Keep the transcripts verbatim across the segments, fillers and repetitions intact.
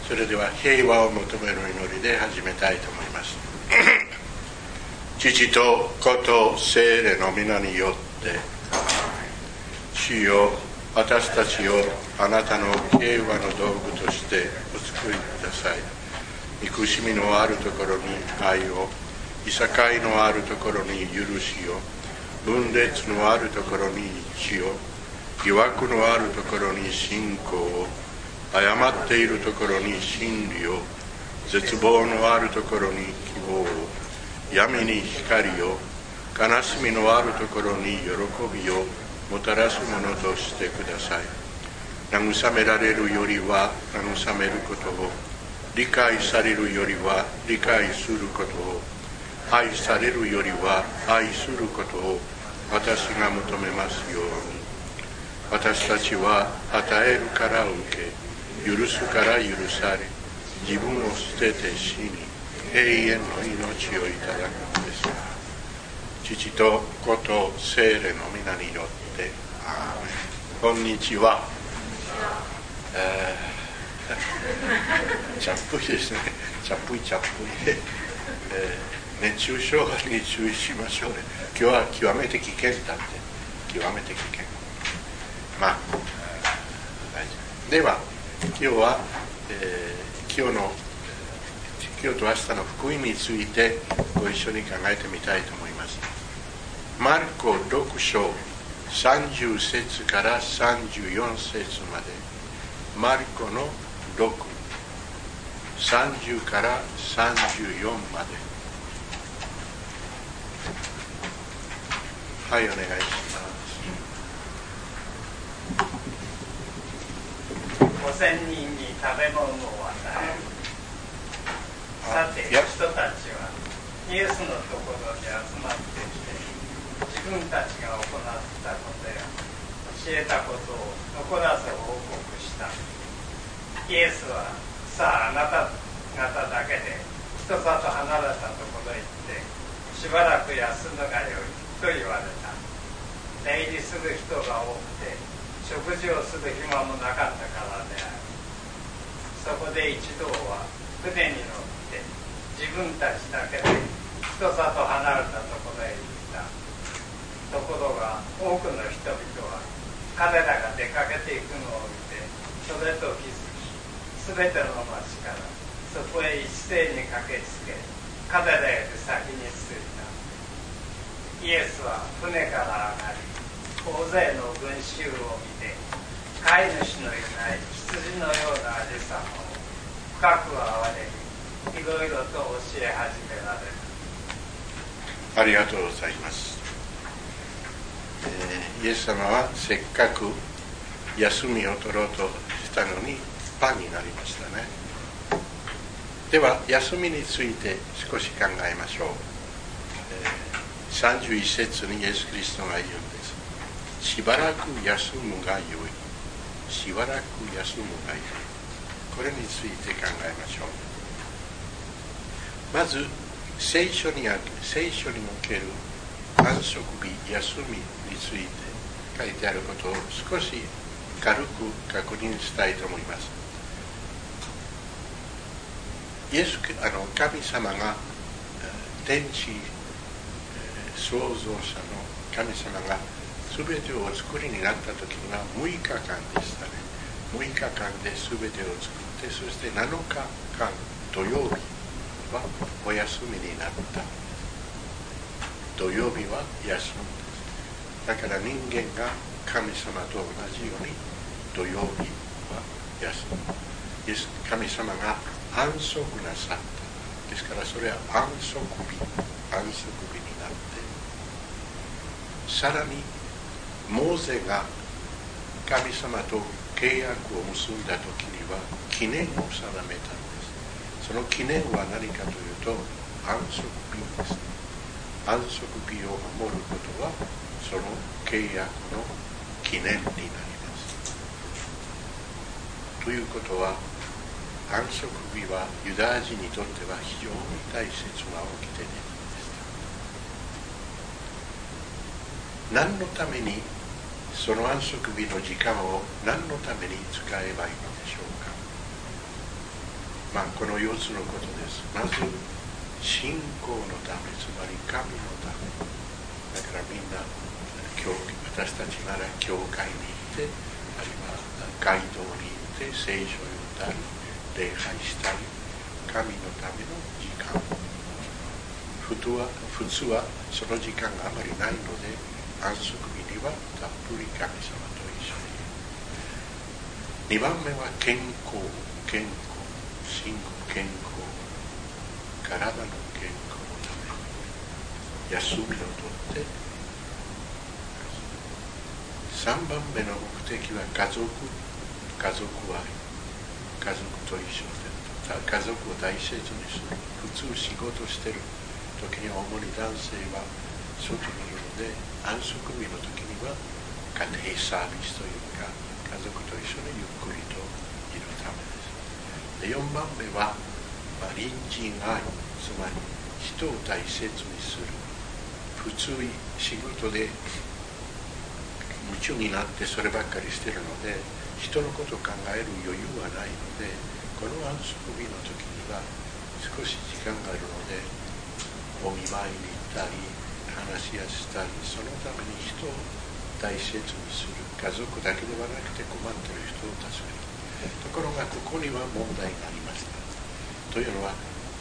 それでは平和を求める祈りで始めたいと思います。父と子と聖霊の皆によって主よ、私たちをあなたの平和の道具としてお作りください。憎しみのあるところに愛を、いさかいのあるところに許しを、分裂のあるところに一致を、疑惑のあるところに信仰を、誤っているところに真理を、絶望のあるところに希望を、闇に光を、悲しみのあるところに喜びをもたらすものとしてください。慰められるよりは慰めることを、理解されるよりは理解することを、愛されるよりは愛することを私が求めますように。私たちは与えるから受け、許すから許され、自分を捨てて死に永遠の命をいただくのです。父と子と聖霊の皆によってアーメン。こんにちは。えー、ちゃっぷいですね。ちゃっぷいちゃっぷいで、えー、熱中症に注意しましょうね。今日は極めて危険だって。極めて危険。まあ大丈夫では、今日は、えー、今日の今日と明日の福音についてご一緒に考えてみたいと思います。マルコろく章さんじゅう節からさんじゅうよん節まで。マルコのろく、さんじゅうからさんじゅうよんまで。はい、お願いします。 ごせんにんに食べ物を与える。さて、人たちはイエスのところに集まってきて、自分たちが行ったことや教えたことを残らず報告した。イエスは、さあ、あなた方だけで人里離れたところへ行ってしばらく休むがよいと言われた。出入りする人が多くて食事をする暇もなかったからである。そこで一同は船に乗って自分たちだけで人里離れたところへ行った。ところが多くの人々は彼らが出かけていくのを見てそれと気づき、すべての町からそこへ一斉に駆けつけ、彼らより先に着いた。イエスは船から上がり、大勢の群衆を見て、飼い主のいない羊のようなありさまを深く憐れみ、いろいろと教え始められた。 ありがとうございます。えー、イエス様はせっかく休みを取ろうとしたのにパンになりましたね。では休みについて少し考えましょう。えー、さんじゅういち節にイエス・キリストが言うんです。しばらく休むがよい。しばらく休むがよい。これについて考えましょう。まず聖書にある聖書における安息日、休みについて書いてあることを少し軽く確認したいと思います。イエスあの神様が天地創造者の神様が全てをお作りになった時にはむいかかんでしたね。むいかかんで全てを作って、そしてなのかかん土曜日はお休みになった。土曜日は休むんです。だから人間が神様と同じように土曜日は休む。神様が安息なさった。ですからそれは安息日、安息日になって、さらにモーセが神様と契約を結んだ時には記念を定めたんです。その記念は何かというと安息日です。安息日を守ることはその契約の記念になります。ということは安息日はユダヤ人にとっては非常に大切な掟でした。何のためにその安息日の時間を何のために使えばいいのでしょうか。 まあ、このよっつのことです。まず信仰のため、つまり神のため。だからみんな教私たちなら教会に行って、あるいは街道に行って聖書を読んだり礼拝したり、神のための時間。普通は、普通はその時間があまりないので、安息日にはたっぷり神様と一緒に。にばんめは健康、健康、信仰、健康、体の健康のため、休みをとって、さんばんめの目的は家族、家族愛、家族と一緒で、家族を大切にする。普通仕事してる時には主に男性は外にいるので、安息日の時には家庭サービスというか、家族と一緒にゆっくりといるためです。でよんばんめは、まあ、隣人愛、つまり人を大切にする。普通仕事で夢中になってそればっかりしてるので、人のことを考える余裕はないので、この安息日の時には少し時間があるので、お見舞いに行ったり話し合いしたり、そのために人を大切にする。家族だけではなくて困っている人を助ける。ところがここには問題がありました。というのは、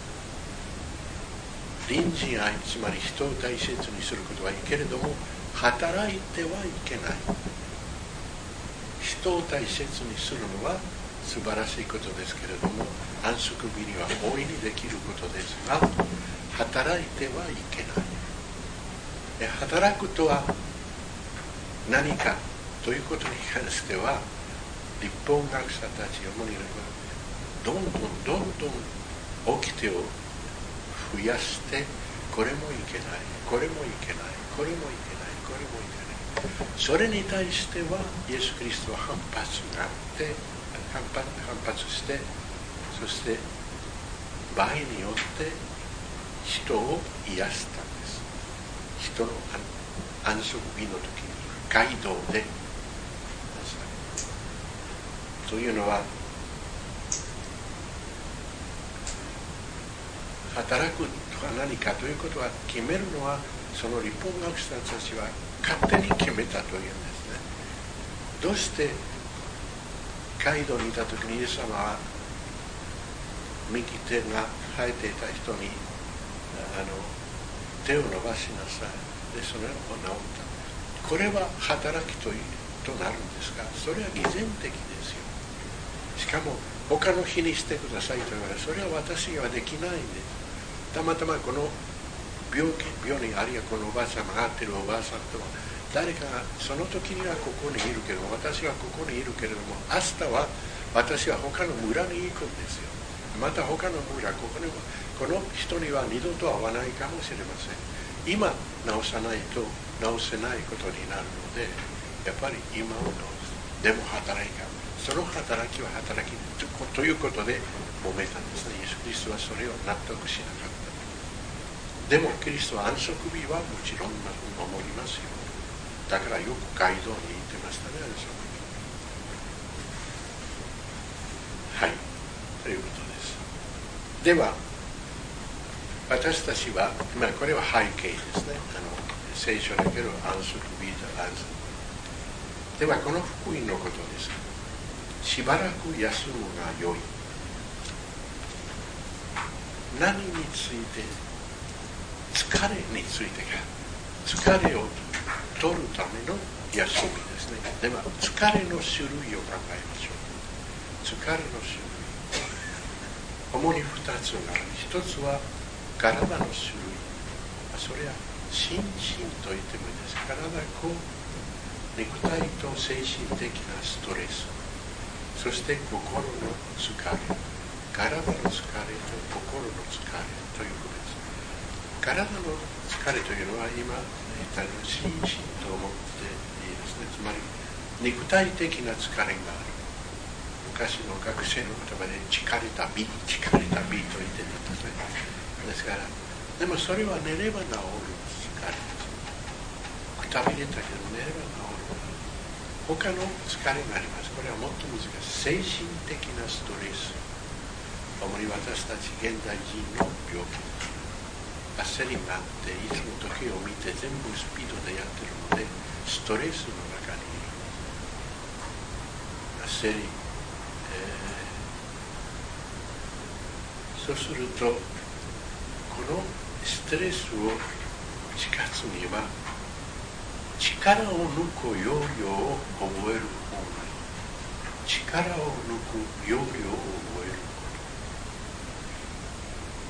隣人愛、つまり人を大切にすることはいいけれども、働いてはいけない。人を大切にするのは素晴らしいことですけれども、安息日には大いにできることですが、働いてはいけない。働くとは何かということに関しては、立法学者たち、主にどんどんどんどん掟を増やして、これもいけない、これもいけない、これもいけない、これもいけない。それに対しては、イエス・キリストは反発があって、反発、反発して、そして場合によって人を癒したんです。人の安息日の時に街道でというのは、働くとは何かということは決めるのは、その立法学者たちは勝手に決めたというんですね。どうして街道にいた時にイエス様は右手が生えていた人にあの手を伸ばしなさい。で、それを治った。これは働きというとなるんですが、それは偽善的ですよ。しかも他の日にしてくださいと言われ、それは私はできないんです。たまたまこの病気、病人、あるいはこのおばあさん、がってるおばあさんとは、誰かがその時にはここにいるけども、私はここにいるけれども、明日は私は他の村に行くんですよ。また他の村、ここにはこの人には二度と会わないかもしれません。今治さないと治せないことになるので、やっぱり今を治す。でも働いた。その働きは働きということで揉めたんですね。イエス・キリストはそれを納得しなかった。でもキリストは安息日はもちろん守りますよ。だからよく街道に行ってましたね、安息日。はい、ということです。では私たちは、まあ、これは背景ですね。あの聖書における安息日と安息。ではこの福音のことです。しばらく休むがよい。何について？疲れについてか。疲れを取るための休みですね。では疲れの種類を考えましょう。疲れの種類、主にふたつがある。ひとつは体の種類。それは心身と言ってもいいです。体こう肉体と精神的なストレス、そして心の疲れ、体の疲れと心の疲れということです。体の疲れというのは今言ったように心身と思っていいですね。つまり肉体的な疲れがある。昔の学生の言葉で疲れた身、疲れた身と言ってるんですね。ですから、でもそれは寝れば治る疲れです。くたびれたけど寝れば治る。他の疲れがあります。これはもっと難しい。精神的なストレス。 主に私たち現代人の病気です。焦りがあっていつも時計を見て全部スピードでやってるのでストレスの中にいる。焦り、えー、そうするとこのストレスを打ち勝つには力を抜く要領を覚える方がいい。力を抜く要領を覚えること。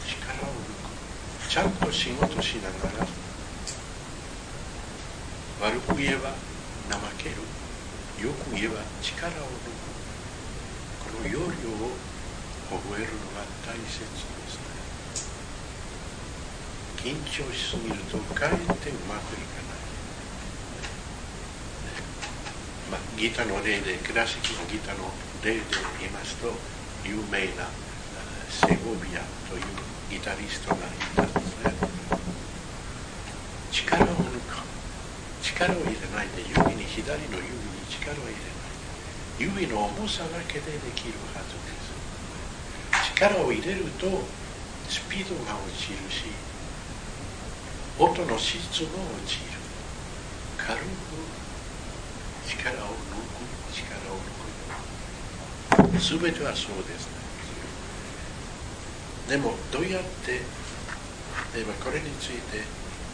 力を抜く。ちゃんと仕事しながら悪く言えば怠ける。よく言えば力を抜く。この要領を覚えるのが大切ですね。緊張しすぎるとかえってうまくいかない。まあ、ギターの例で、クラシックのギターの例で言いますと、有名なセゴビアというギタリストがいたんですね。力を抜く。力を入れないで、指に、左の指に力を入れない。指の重さだけでできるはずです。力を入れると、スピードが落ちるし、音の質も落ちる。軽く力を抜く、力を抜く。すべてはそうですね。でもどうやって、例えばこれについて、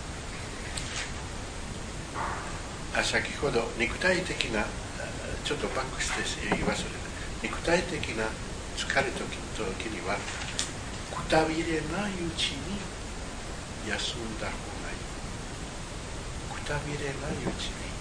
あ、先ほど肉体的な、ちょっとバックして言い忘れた。肉体的な疲れた時には、くたびれないうちに休んだ方がいい。くたびれないうちに。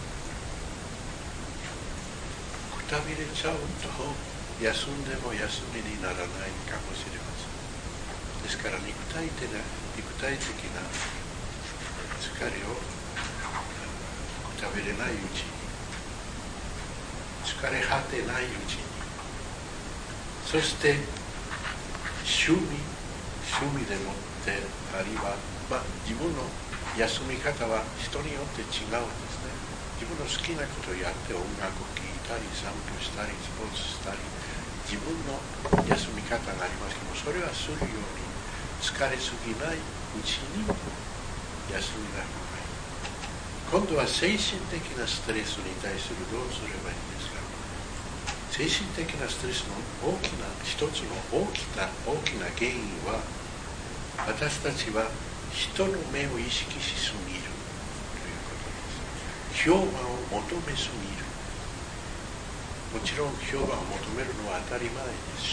くたびれちゃうと休んでも休みにならないかもしれません。ですから肉体的な、肉体的な疲れをくたびれないうちに、疲れ果てないうちに、そして趣味、趣味でもってあるいは、まあ、自分の休み方は人によって違うんですね。自分の好きなことをやって音楽を聴いたり散歩したりスポーツしたり、自分の休み方がありますけども、それはするように疲れすぎないうちに休みだ方がいい。今度は精神的なストレスに対するどうすればいいんですか。精神的なストレスの大きな一つの大きな大きな原因は、私たちは人の目を意識しすぎるということです。評判を求めすぎる。もちろん評判を求めるのは当たり前です。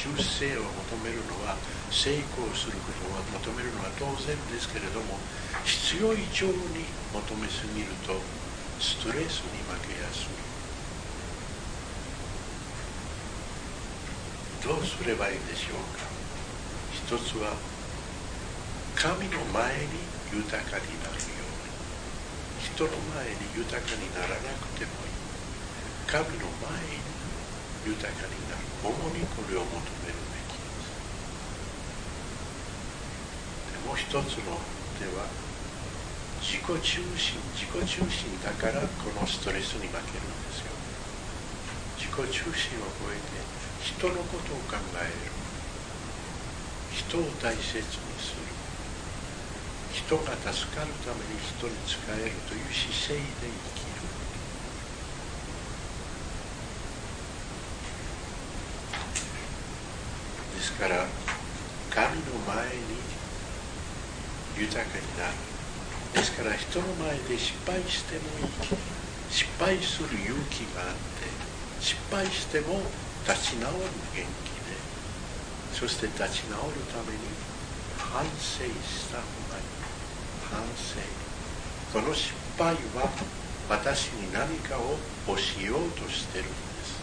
修正を求めるのは、成功することを求めるのは当然ですけれども、必要以上に求めすぎるとストレスに負けやすい。どうすればいいでしょうか。一つは、神の前に豊かになるように。人の前に豊かにならなくてもいい。神の前に豊かになる。主にこれを求めるべきです。でもう一つの手は、自己中心、自己中心だからこのストレスに負けるんですよ。自己中心を超えて人のことを考える。人を大切にする。人が助かるために人に仕えるという姿勢で生きる。ですから神の前に豊かになる。ですから人の前で失敗してもいい。失敗する勇気があって、失敗しても立ち直る元気で、そして立ち直るために反省した方がいい。反省。この失敗は私に何かを教えようとしているんです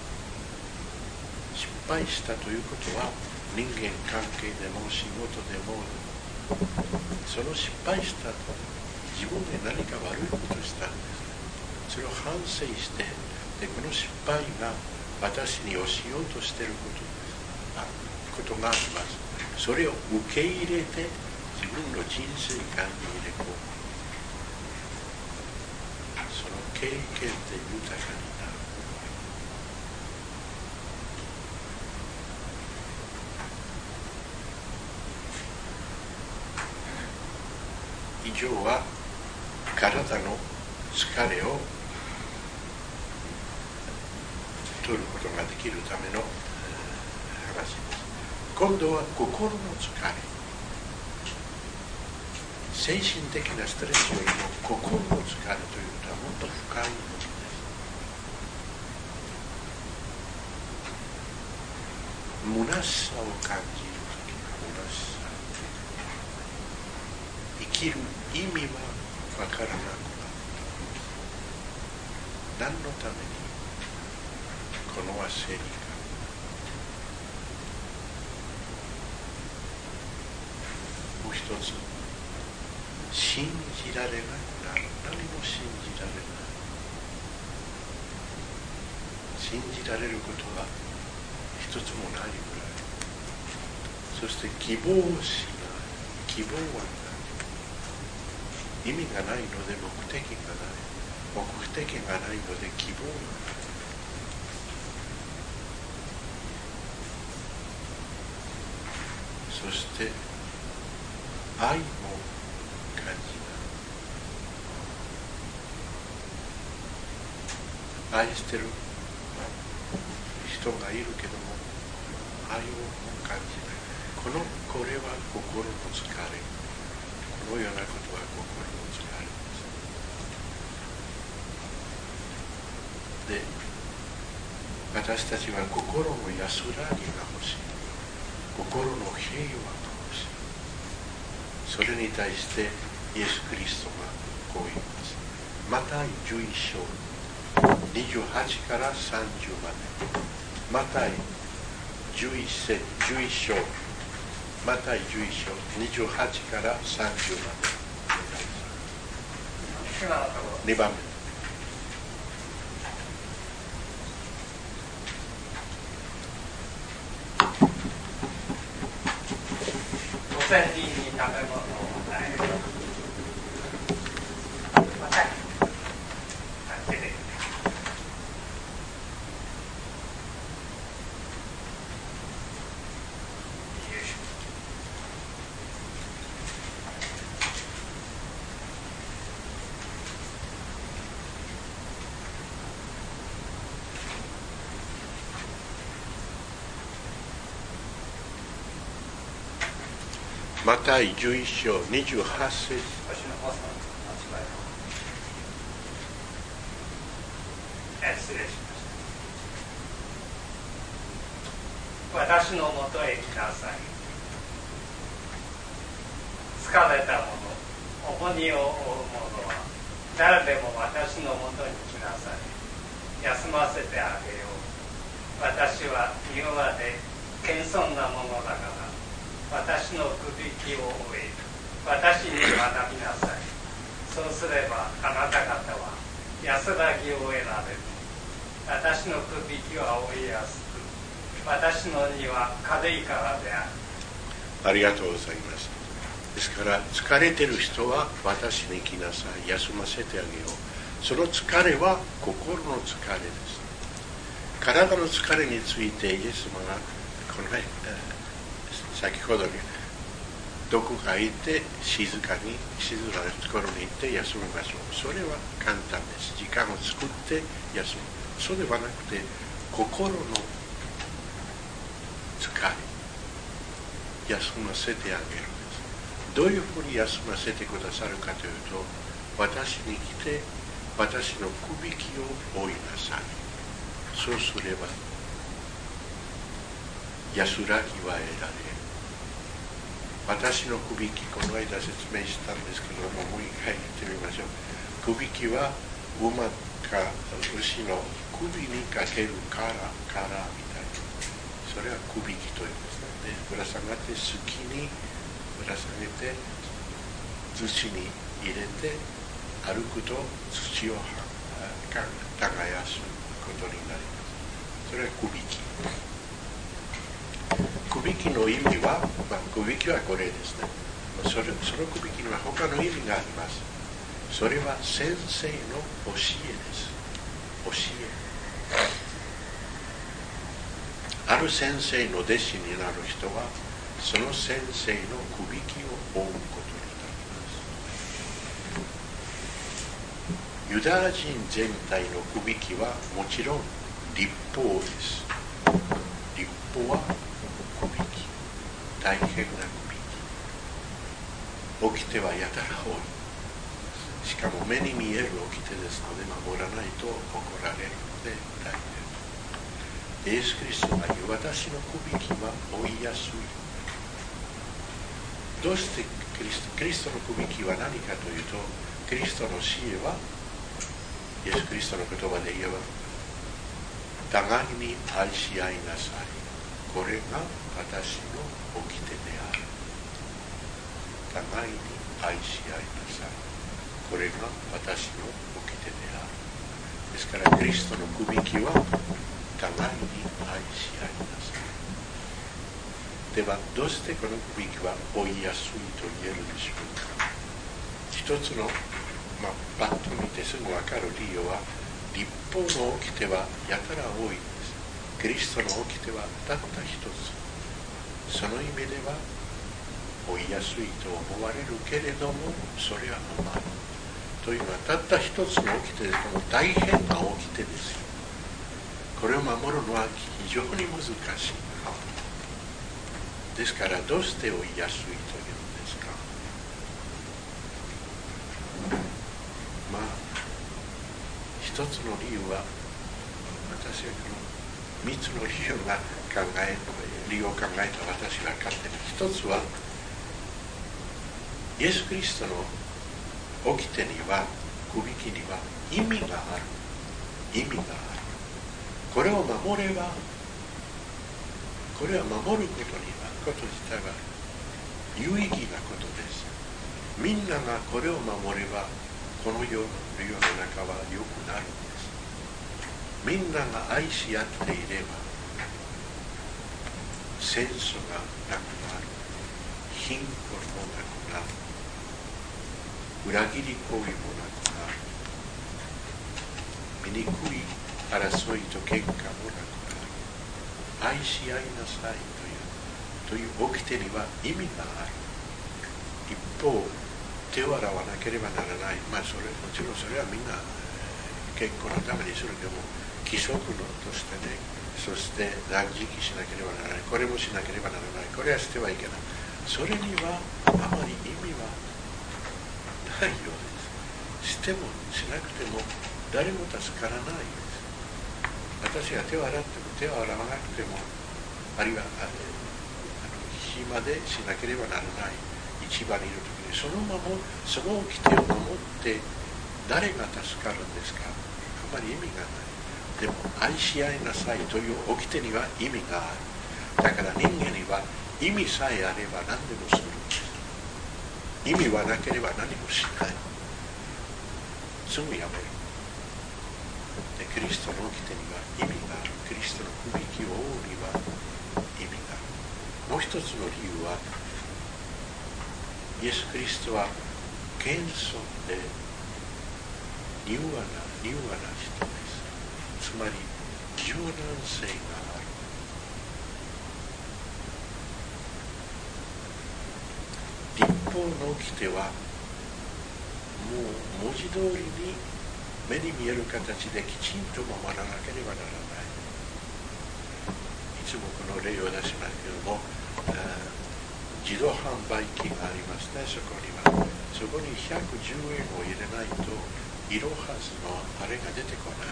。失敗したということは、人間関係でも仕事でも、その失敗したと自分で何か悪いことをしたんです。それを反省して、でこの失敗が私に教えようとしていることあことがあります。それを受け入れて自分の人生観に入れ込む。その経験で豊かになる。 以上は体の疲れを取ることができるための話です。今度は心の疲れ、精神的なストレスよりも心の疲れということはもっと深いものです。虚しさを感じるときは虚しさ、生きる意味はわからなくなった。何のためにこの焦りか。もう一つ、信じられなくなる。何も信じられない。信じられることは一つもないぐらい。そして希望をしない。希望はない。意味がないので目的がない。目的がないので希望がない。そして愛も感じない。愛してる人がいるけども愛を感じない。このこれは心の疲れ。このようなことは心の疲れです。で、私たちは心の安らぎが欲しい。心の平和が欲しい。それに対してイエス・キリストがこう言います。マタイじゅういっ章にじゅうはちからさんじゅうまで。マタイじゅういち章、マタイじゅういち章にじゅうはちからさんじゅうまで。にばんめ。 ごせんにんに食べ物を与える。また手で。 マタイじゅういち章にじゅうはち節。 失礼しました。私のもとへ来なさい。疲れた者、重荷を負う者は誰でも私のもとに来なさい。休ませてあげよう。私は柔和で謙遜なものだから。私のくびきを追え。私に学びなさい。そうすればあなた方は安らぎを得られる。私のくびきは追いやすく、私の荷は軽いからである。 ありがとうございます。ですから疲れてる人は私に来なさい。休ませてあげよう。その疲れは心の疲れです。体の疲れについてイエス様がこのね、先ほどにどこか行って静かに静かなところに行って休みましょう。それは簡単です。時間を作って休む。そうではなくて心の疲れ、休ませてあげるんです。どういうふうに休ませてくださるかというと、私に来て私のくびきを追いなさい。そうすれば安らぎは得られる。私のくびき、この間説明したんですけども、もう一回言ってみましょう。くびきは馬か牛の首にかける殻、殻みたいな。それはくびきというんですね。で、ぶら下がって好きにぶら下げて土に入れて歩くと土を耕すことになります。それはくびき。くびきの意味は、まあ、くびきはこれですね。それそのくびきには他の意味があります。それは先生の教えです。教え。ある先生の弟子になる人は、その先生のくびきを追うことになります。 ユダヤ人全体のくびきはもちろん立法です。立法はくびき、大変なくびき。掟はやたら多い。しかも目に見える掟ですので守らないと怒られるので大変。イエス・キリストが言う私のくびきは追いやすい。どうしてキリスト、キリストのくびきは何かというと、キリストの教えはイエス・キリストの言葉で言えば互いに愛し合いなさい。これが私の掟である。互いに愛し合いなさい。これが私の掟である。ですからキリストのくびきは互いに愛し合いなさい。ではどうしてこのくびきは追いやすいと言えるでしょうか。一つの、まあ、パッと見てすぐ分かる理由は、立法の掟はやたら多いんです。キリストの掟はたった一つ。その意味では追いやすいと思われるけれども、それは甘い。というのはたった一つの掟でも大変な掟ですよ。これを守るのは非常に難しい。ですからどうして追いやすいというんですか。まあ一つの理由は、私はこの三つの理由が考え理由を考えた私が勝手に、一つはイエス・キリストの掟には、くびきには意味がある。意味がある。これを守れば、これは守ることにはこと自体は有意義なことです。みんながこれを守れば、この世の世の中は良くなるんです。みんなが愛し合っていれば、戦争がなくなる。貧困もなくなる。裏切り行為もなくなる。醜い争いと喧嘩もなくなる。愛し合いなさいという、という掟には意味がある。一方、手を洗わなければならない。まあそれ、もちろんそれはみんな健康のためにするけども、規則のとしてね、そして断食しなければならない。これもしなければならない。これはしてはいけない。それにはあまり意味はないようです。してもしなくても誰も助からないです。私が手を洗っても手を洗わなくても、あるいはあの暇でしなければならない市場にいるときに、そのままその掟を守って誰が助かるんですか。あまり意味がない。でも愛し合いなさいという掟には意味がある。だから人間には意味さえあれば何でもするんです。意味はなければ何もしない。すぐやめる。でキリストの掟には意味がある。キリストのくびきを覆うには意味がある。もう一つの理由は、イエス・キリストは謙遜で柔和な柔和な人です。つまり柔軟性がある。立法の掟はもう文字通りに目に見える形できちんと守らなければならない。いつもこの例を出しますけれども、自動販売機がありますね。そこにはそこにひゃくじゅうえんを入れないといろはずのあれが出てこない。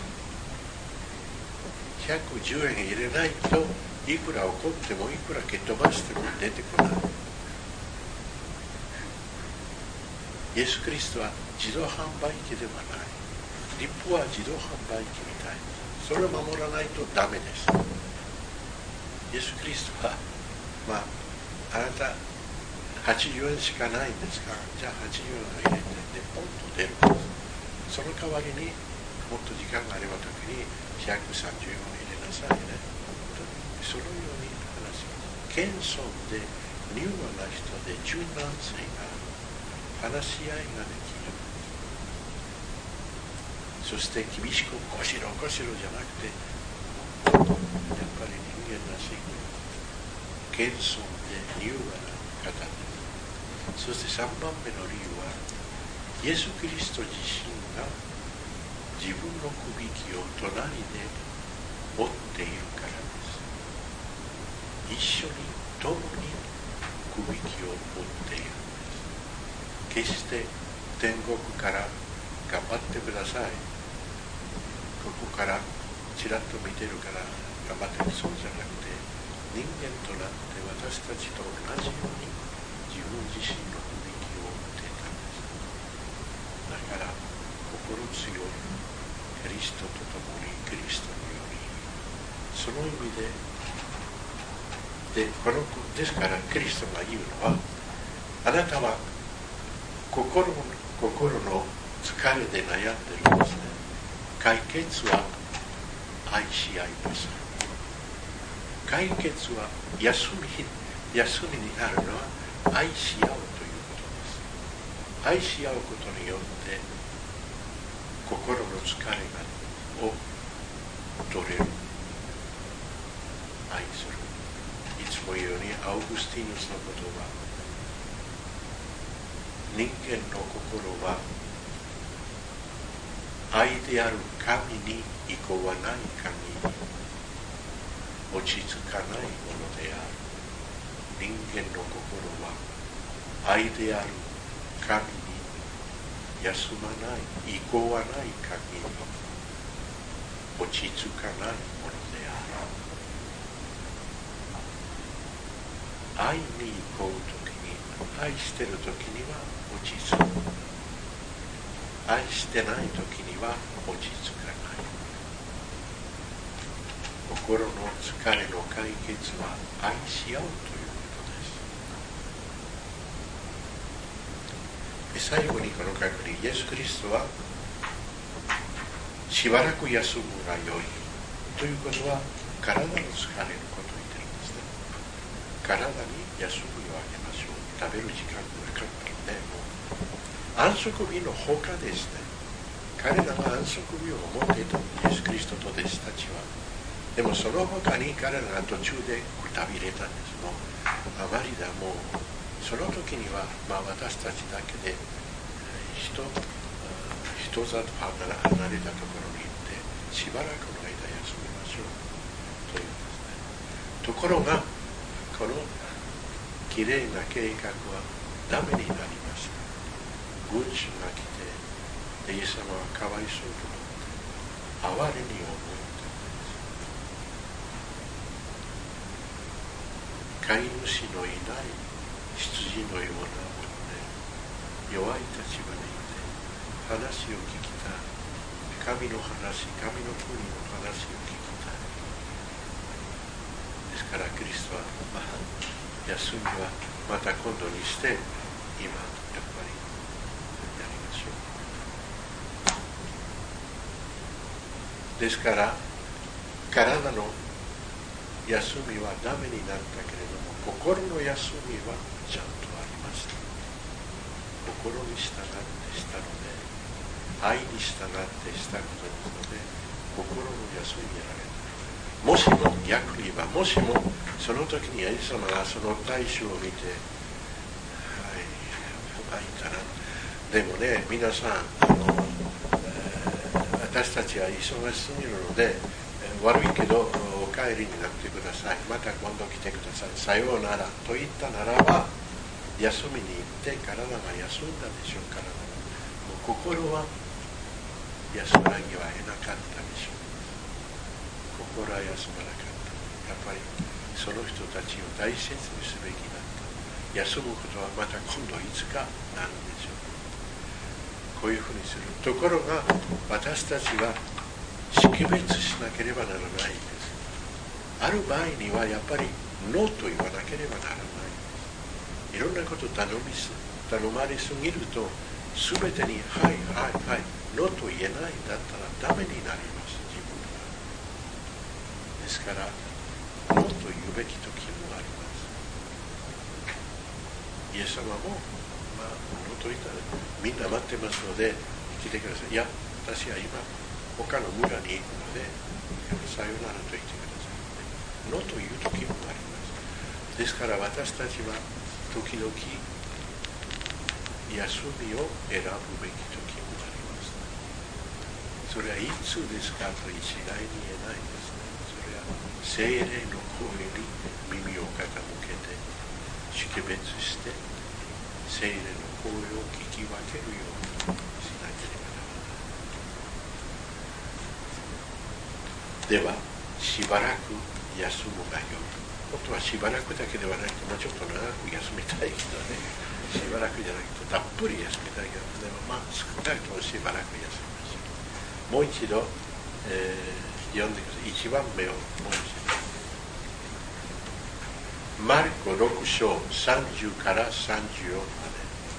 ひゃくじゅうえん入れないといくら怒ってもいくら蹴飛ばしても出てこない。イエス・キリストは自動販売機ではない。立法は自動販売機みたい。それを守らないとダメです。イエス・キリストは、まあ、あなたはちじゅうえんしかないんですから、じゃあはちじゅうえんを入れてでポンと出るんです。その代わりにもっと時間があれば時にひゃくさんじゅうえんを入れなさいね。そのように話します。謙遜で柔和な人で柔軟性がある。話し合いができる。そして厳しくこしろこしろじゃなくて、やっぱり人間らしい謙遜で柔和な方です。そしてさんばんめの理由は、 イエス・キリスト自身が自分のくびきを隣で追っているからです。一緒に共にくびきを追っているんです。決して天国から頑張ってください、ここからちらっと見てるから頑張ってる、そうじゃなくて、人間となって私たちと同じように自分自身のくびきを追っていたんです。だから心強いキリストと共にキリストのように、その意味ででこのですからキリストが言うのは、あなたは心の心の疲れで悩んでるんですね。解決は愛し合います。解決は休み休みになるのは愛し合うということです。愛し合うことによって心の疲れがを取れる。愛する。いつも言うようにアウグスティヌスの言葉、人間の心は愛である神に意向はない限り落ち着かないものである。人間の心は愛である神に休まない、意向はない限り落ち着かないものである。愛に行こうときに、愛してるときには落ち着く。愛してないときには落ち着かない。心の疲れの解決は愛し合うということです。で最後にこの確認、イエス・キリストはしばらく休むがよいということは、体の疲れのことを言ってるんですね。体に休みをあげましょう。食べる時間がなかったので、もう安息日の他ですね。彼らが安息日を持っていたイエス・キリストと弟子たちは。でもその他に彼らが途中でくたびれたんです。もうあまりだ、もうその時には、まあ、私たちだけで人人里離れたところに行ってしばらくの間休みましょうというんですね。ところがこのきれいな計画はダメになりました。群衆が来て、イエス様はかわいそうと思って哀れに思う。飼い主のいない羊のようなもので、弱い立場にいて話を聞きたい。神の話、神の国の話を聞きたい。ですからキリストは、まあ、休みはまた今度にして、今やっぱりやりましょう。ですから体の休みはダメになったけれども、心の休みはちゃんとありました。心に従ってしたので、愛に従ってしたことですので、心の休みやられた。もしも逆に言えば、もしもその時にイエス様がその大衆を見て、はい、まあいいかな。でもね、皆さん、あの、えー、私たちは忙しすぎるので、悪いけどお帰りになってください、また今度来てください、さようならと言ったならば、休みに行って体が休んだでしょうから、もう心は安らぎは得なかったでしょう。心は休まなかった。やっぱりその人たちを大切にすべきだった。休むことはまた今度いつかなるでしょう。こういうふうにする。ところが私たちは識別しなければならないんです。ある場合にはやっぱりノーと言わなければならない。いろんなことを頼みす頼まれすぎると、すべてにはいはいはいノーと言えないんだったらダメになります、自分が。ですからノーと言うべき時もあります。イエス様もまあノーと言ったらみんな待ってますので来てください。いや、私は今他の村に行くので、さよならと言ってください。のという時もあります。ですから私たちは時々 休みを選ぶべき時になります。それはいつですかと一概に言えないですね。それは聖霊の声に耳を傾けて識別して聖霊の声を聞き分けるようにしなければならない。ではしばらく休むがよい。本当はしばらくだけではなくて、もうちょっと長く休みたいけどね、しばらくじゃなくてたっぷり休みたいけど、でもまあ少なくともしばらく休みましょう。もう一度、えー、読んでください。一番目をもう一度。マルコろく章さんじゅうからさんじゅうよんまで。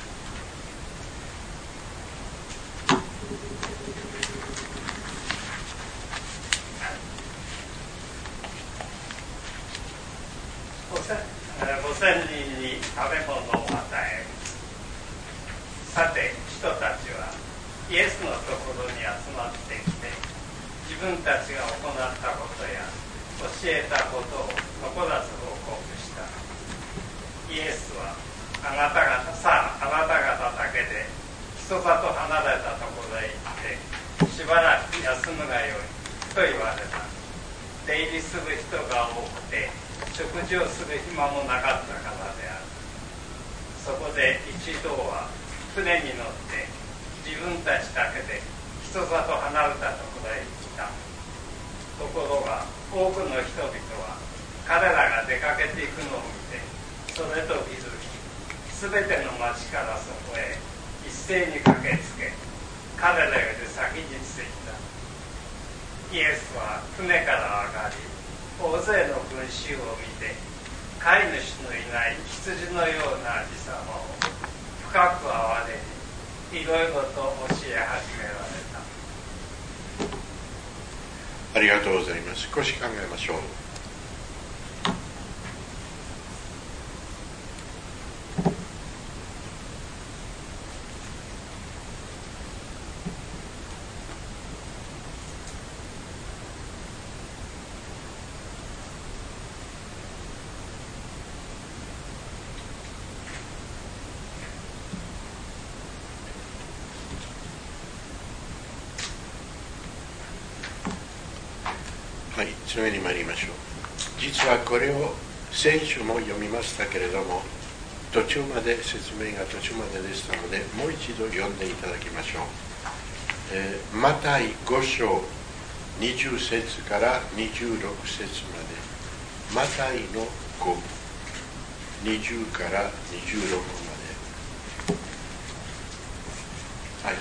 ごせんにんに食べ物を与え、さて人たちはイエスのところに集まってきて、自分たちが行ったことや教えたことを残らず報告した。イエスはあなた方さああなた方だけで人里離れたところへ行ってしばらく休むがよいと言われた。出入りする人が多くて食事をする暇もなかったからである。そこで一同は船に乗って自分たちだけで人里離れたところへ来た。ところが多くの人々は彼らが出かけていくのを見てそれと気づき、すべての町からそこへ一斉に駆けつけ、彼らより先に着いた。イエスは船から上がり、大勢の群衆を見て、飼い主のいない羊のようなありさまを深く憐れみ、いろいろと教え始められた。 ありがとうございます。少し考えましょう。はい、次に参りましょう。実はこれを先週も読みましたけれども、途中まで説明が途中まででしたので、もう一度読んでいただきましょう。えー、マタイご章にじゅう節からにじゅうろく節まで。マタイのご、にじゅうからにじゅうろくまで。はい。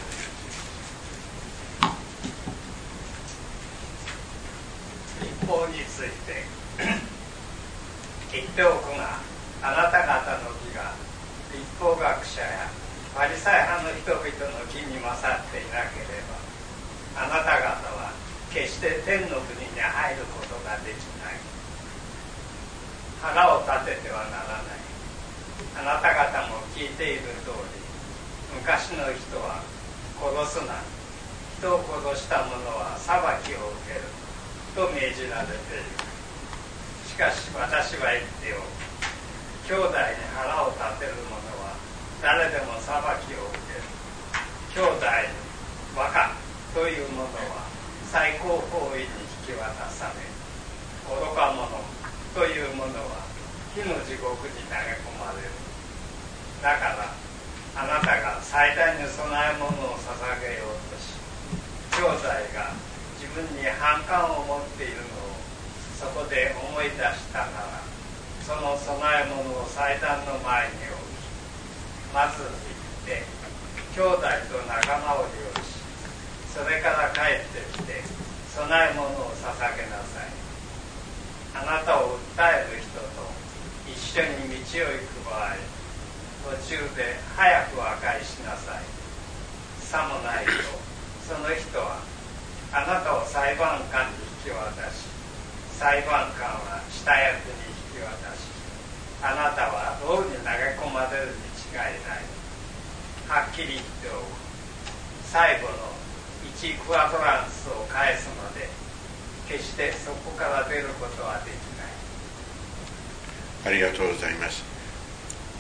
立法について言っておくが、あなた方の義が立法学者やファリサイ派の人々の義に勝っていなければ、あなた方は決して天の国に入ることができない。腹を立ててはならない。あなた方も聞いている通り、昔の人は殺すな、人を殺した者は裁きを受けると命じられている。しかし私は言っておく。兄弟に腹を立てる者は誰でも裁きを受ける。兄弟にバカという者は最高法院に引き渡され、愚か者という者は火の地獄に投げ込まれる。だからあなたが祭壇に供え物を捧げようとし、兄弟が自分に反感を持っているのをそこで思い出したなら、その供え物を祭壇の前に置き、まず行って兄弟と仲直りをし、それから帰ってきて供え物を捧げなさい。あなたを訴える人と一緒に道を行く場合、途中で早く和解しなさい。さもないとその人はあなたを裁判官に引き渡し、裁判官は下役に引き渡し、あなたは牢に投げ込まれるに違いない。はっきり言っておく。最後のいちクワトランスを返すので、決してそこから出ることはできない。 ありがとうございます。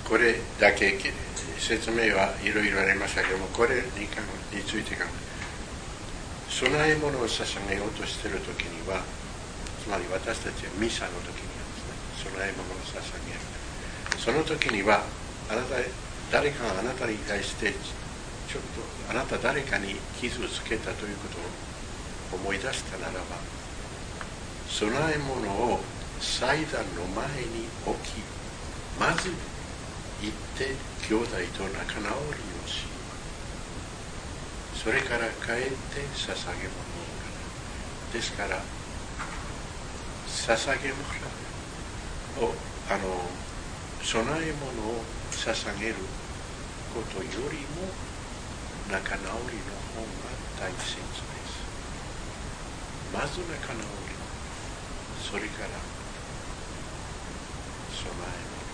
これだけ説明はいろいろありましたけども、これについてが供え物を捧げようとしている時には、つまり私たちはミサの時にはですね、供え物を捧げる。その時にはあなた誰かがあなたに対してちょっとあなた誰かに傷をつけたということを思い出したならば、供え物を祭壇の前に置き、まず行って兄弟と仲直りをし、それから帰って捧げ物を行う。ですから捧げ物をあの供え物を捧げることよりも仲直りの方が大切です。まず仲直り、それから供え物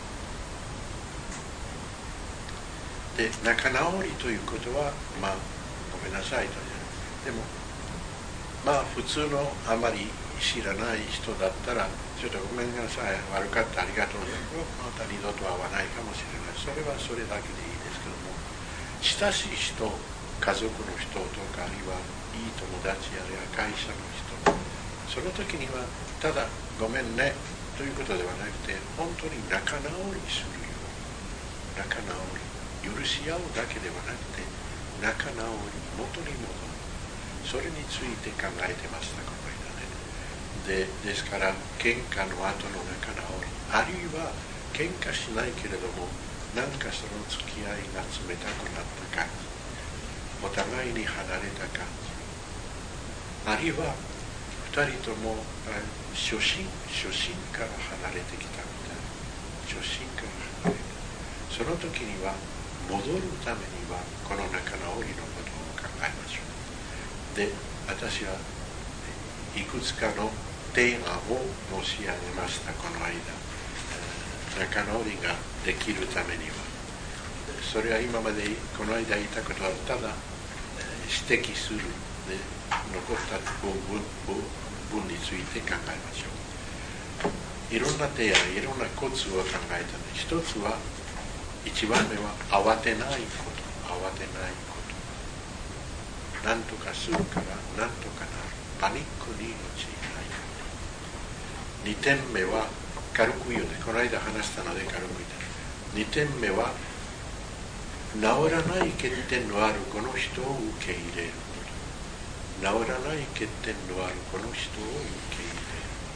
で、仲直りということは、まあごめんなさいというでもまあ普通のあまり知らない人だったらちょっとごめんなさい、悪かった、ありがとうございます、また二度と会わないかもしれない、それはそれだけでいいですけども、親しい人、家族の人とか、あるいはいい友達あるいは会社の人、その時にはただごめんねということではなくて、本当に仲直りするように、仲直り許し合うだけではなくて仲直り、元に戻る、それについて考えてましたこの間ね。でですから喧嘩の後の仲直り、あるいは喧嘩しないけれども何かその付き合いが冷たくなった感じ、お互いに離れた感じ、あるいはふたりとも初心初心から離れてきたみたいな、初心から離れた、その時には戻るためにはこの仲直りのことを考えましょう。で、私はいくつかの提案を申し上げましたこの間。仲直りができるためには、それは今までこの間言ったことはただ指摘するで、残った部分、部分について考えましょう。いろんな提案、いろんなコツを考えたので、一つは一番目は慌てないこと、慌てないこと、何とかするから何とかなる、パニックに陥らないこと。二点目は軽く言うね、この間話したので軽く言った。二点目は治らない欠点のあるこの人を受け入れること、治らない欠点のあるこの人を受け入れる。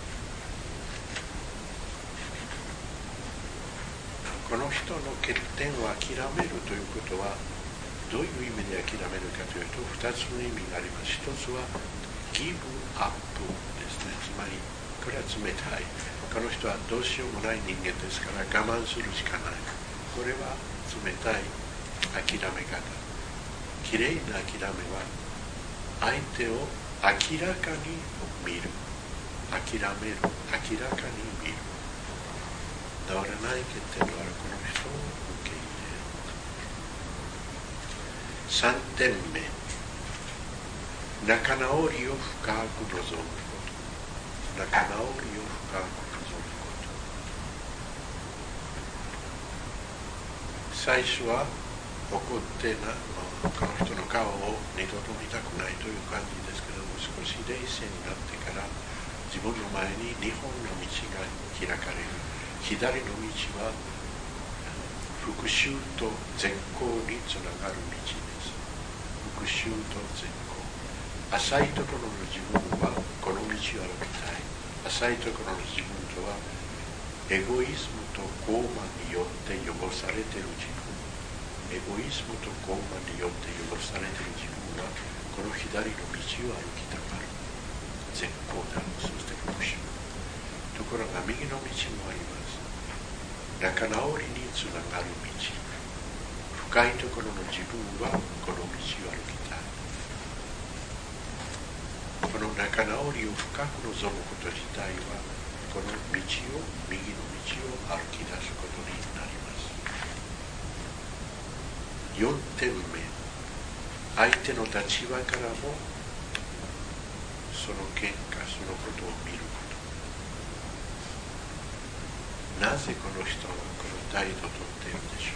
この人の欠点を諦めるということはどういう意味で諦めるかというと、ふたつの意味があります。一つはギブアップですね。つまりこれは冷たい、この人はどうしようもない人間ですから我慢するしかない、これは冷たい諦め方。きれいな諦めは相手を明らかに見る、諦める、明らかに見る、治らない欠点のあるこの人を受け入れる。さんてんめ、仲直りを深く望むこと、仲直りを深く望むこと。最初は怒ってな、まあ、この人の顔を二度と見たくないという感じですけども、少し冷静になってから自分の前ににほんの道が開かれる。左の道は復讐と善行につながる道です。復讐と善行。浅いところの自分はこの道を歩きたい。浅いところの自分とはエゴイズムと傲慢によって汚されている自分。エゴイズムと傲慢によって汚されている自分はこの左の道を歩きたがる。善行である。そして復讐。ところが右の道もあります。仲直りにつながる道。深いところの自分はこの道を歩きたい。この仲直りを深く望むこと自体はこの道を、右の道を歩き出すことになります。よんてんめ、相手の立場からもその喧嘩、そのことを見ること。 なぜこの人はこの態度をとっているでしょ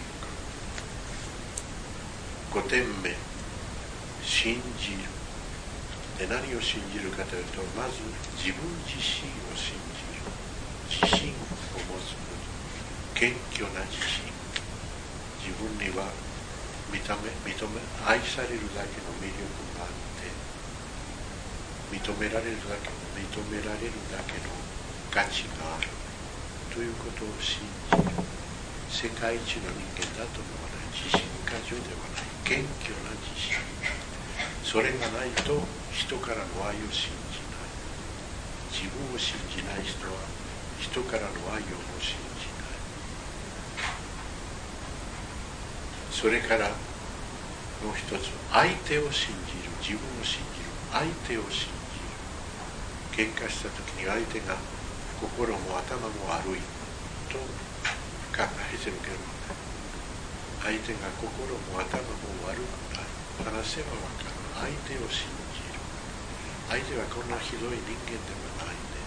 うか。ごてんめ、信じる。で、何を信じるかというと、まず自分自身を信じる。自信を持つこと。謙虚な自信。自分には認め、認め、愛されるだけの魅力があって、認められるだけ、認められるだけの価値があるということを信じる。世界一の人間だと思わない。自信過剰ではない。謙虚な自信。それがないと人からの愛を信じない。自分を信じない人は人からの愛をも信じない。それからもう一つ、相手を信じる。自分を信じる。相手を信じる。喧嘩した時に相手が心も頭も悪いと考えてるけど、相手が心も頭も悪くない。話せば分かる。相手を信じる。相手はこんなひどい人間ではないんです。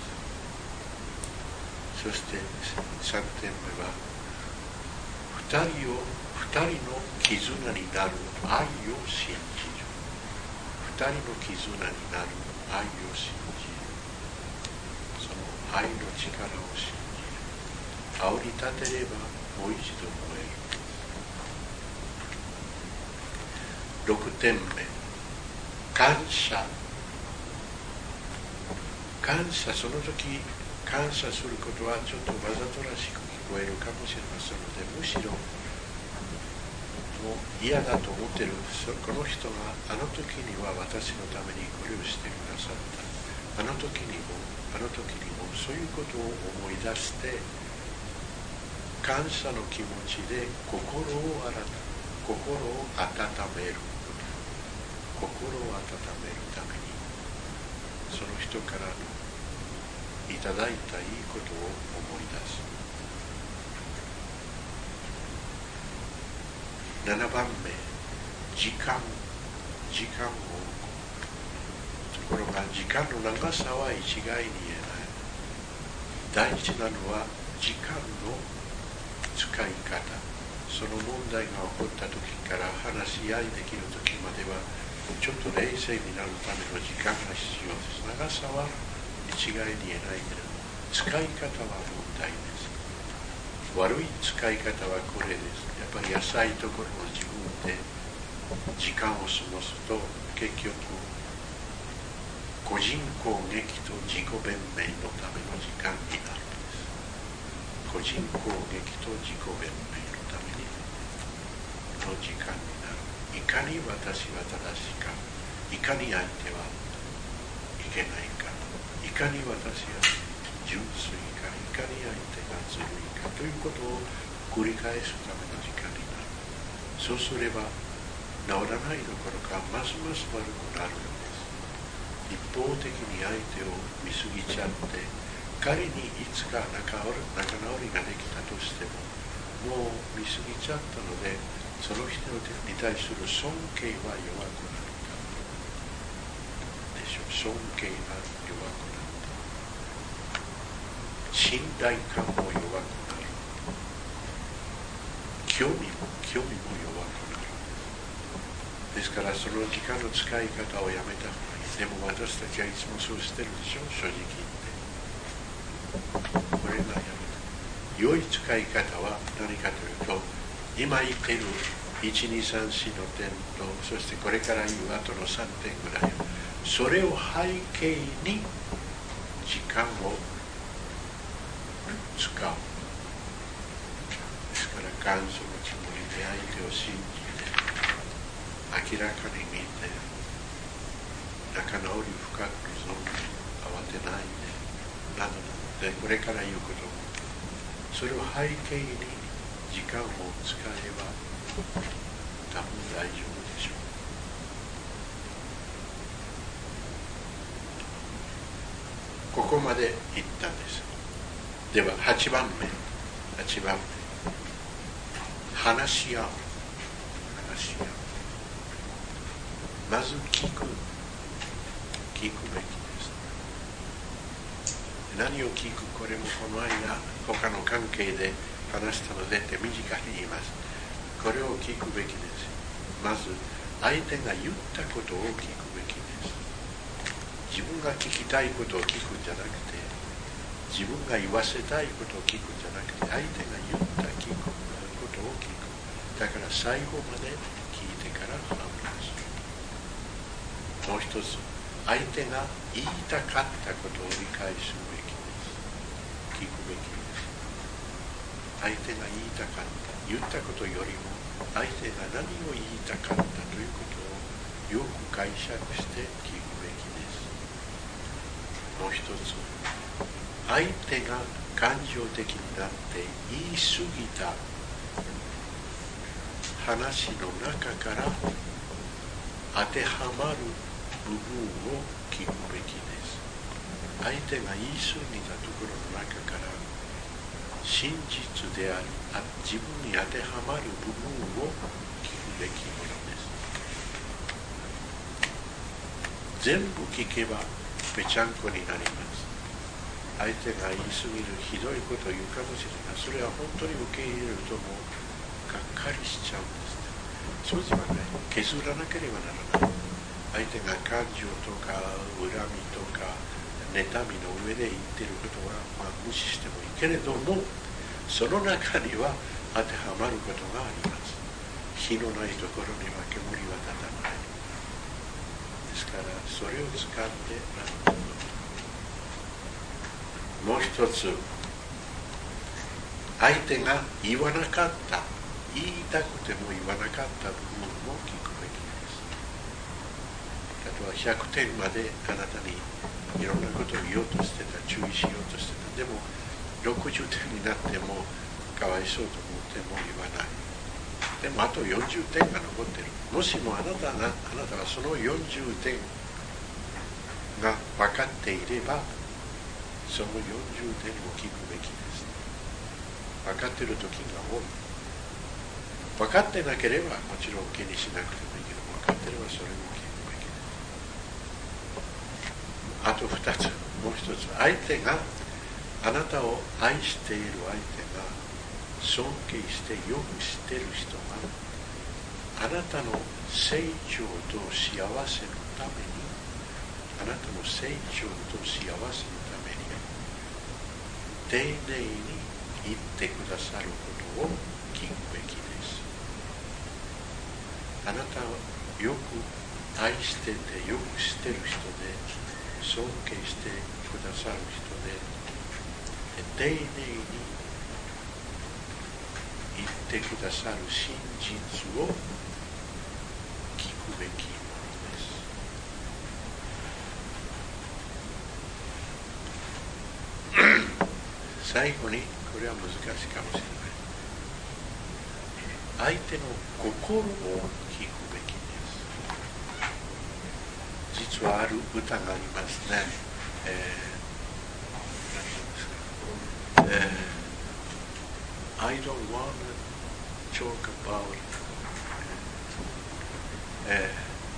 そしてさんてんめは、二人を二人の絆になる愛を信じる。二人の絆になる愛を信じる。その愛の力を信じる。煽り立てればもう一度燃える。ろくてんめ、感謝。感謝、その時感謝することはちょっとわざとらしく聞こえるかもしれませんので、むしろもう嫌だと思っているこの人があの時には私のためにこれをしてくださった、あの時にもあの時にも、そういうことを思い出して感謝の気持ちで心を洗う、心を温めること、心を温めるためにその人からのいただいたいいことを思い出す。ななばんめ、時間。時間をところが時間の長さは一概に言えない。大事なのは時間の使い方。その問題が起こった時から話し合いできる時まではちょっと冷静になるための時間が必要です。長さは一概に言えないけれども、使い方は問題です。悪い使い方はこれです。やっぱり浅いところの自分で時間を過ごすと結局個人攻撃と自己弁明のための時間になるんです。個人攻撃と自己弁明のためにの時間になる。いかに私は正しいか、いかに相手はいけないか、いかに私は純粋か、いかに相手がずるいかということを繰り返すための時間になる。そうすれば治らないどころかますます悪くなるのです。一方的に相手を見過ぎちゃって、仮にいつか仲直り、仲直りができたとしても、もう見過ぎちゃったので、その人に対する尊敬は弱くなったでしょう。尊敬が弱くなった。信頼感も弱くなる。興味も興味も弱くなる。ですからその時間の使い方をやめた方がいい。でも私たちはいつもそうしてるでしょ、正直言って。これがやめた。良い使い方は何かというと、今言っているいち、に、さん、よんの点と、そしてこれから言う後のさんてんぐらい、それを背景に時間を使う。ですから感謝のつもりで相手を信じて、明らかに見て、仲直り深く望んで、慌てないで、などで、これから言うことも、それを背景に時間を使えば多分大丈夫でしょう。ここまで言ったんです。でははちばんめ、はちばんめ、話し合う。話し合う。まず聞く。聞くべきです。何を聞く、これもこの間他の関係で話したので手短に言います。これを聞くべきです。まず相手が言ったことを聞くべきです。自分が聞きたいことを聞くんじゃなくて、自分が言わせたいことを聞くんじゃなくて、相手が言った聞くことを聞く。だから最後まで聞いてから判断する。もう一つ、相手が言いたかったことを理解するべきです。聞くべきです。相手が言いたかった、言ったことよりも相手が何を言いたかったということをよく解釈して聞くべきです。もう一つ、相手が感情的になって言い過ぎた話の中から当てはまる部分を聞くべきです。相手が言い過ぎたところの中から真実であり、自分に当てはまる部分を聞くべきものです。全部聞けばぺちゃんこになります。相手が言い過ぎるひどいことを言うかもしれない。それは本当に受け入れるともうがっかりしちゃうんですね。そうじゃない。削らなければならない。相手が感情とか恨みとか妬みの上で言っていることは、まあ、無視してもいいけれども、その中には当てはまることがあります。火のないところには煙は立たない。ですからそれを使ってもう一つ、相手が言わなかった、言いたくても言わなかった部分も聞くべきです。あとはひゃくてんまであなたにいろんなことを言おうとしてた、注意しようとしてた。でもろくじゅってんになってもかわいそうと思っても言わない。でもあとよんじゅってんが残ってる。もしもあなたがあなたはそのよんじゅってんが分かっていれば、そのよんじゅってんを聞くべきです。分かっている時が多い。分かってなければもちろん気にしなくてもいいけど、分かっていればそれも聞くべきです。あとふたつ、もう一つ、相手があなたを愛している相手が尊敬してよく知っている人があなたの成長と幸せのために、あなたの成長と幸せのために丁寧に言ってくださることを聞くべきです。あなたをよく愛しててよく知っている人で、尊敬してくださる人で、丁寧に言ってくださる真実を聞くべきものです。最後に、これは難しいかもしれない。相手の心を聞くべきです。実はある歌がありますね。えー Uh, I don't want to talk about、uh,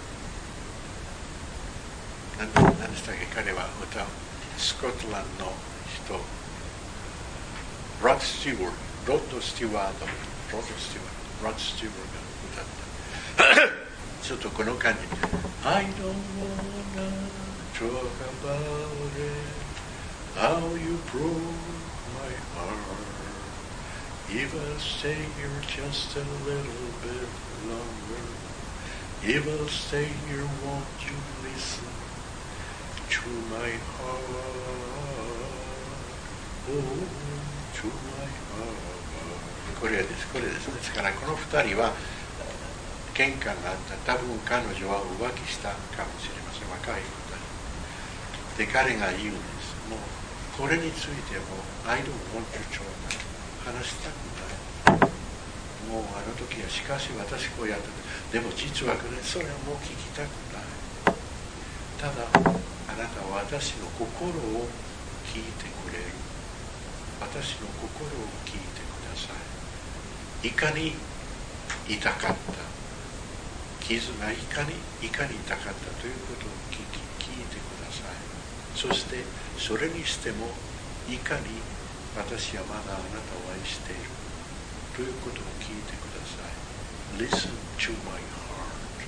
何, 何でしたっけ、彼は歌うスコットランドの人、ロッド・スチュワード、ロッド・スチュワード、ロッド・スチュワード、ロッド・スチュワードが歌ったちょっとこの感じ I don't wanna talk about it、How you broke my heart. If I stay here just a little bit longer, if I stay here, won't you listen to my heart? Oh, to my heart. これです、これです。ですからこの二人は喧嘩があった。多分彼女は浮気したかもしれません。若い子で彼が言うんです。もうこれについても I don't want to talk 話したくない。もうあの時はしかし私こうやってでも実はこれそれはもう聞きたくない。ただあなたは私の心を聞いてくれる。私の心を聞いてください。いかに痛かった傷がいかにいかに痛かったということを聞き聞いてください。そしてそれにしてもいかに私はまだあなたを愛しているということを聞いてください。 Listen to my heart。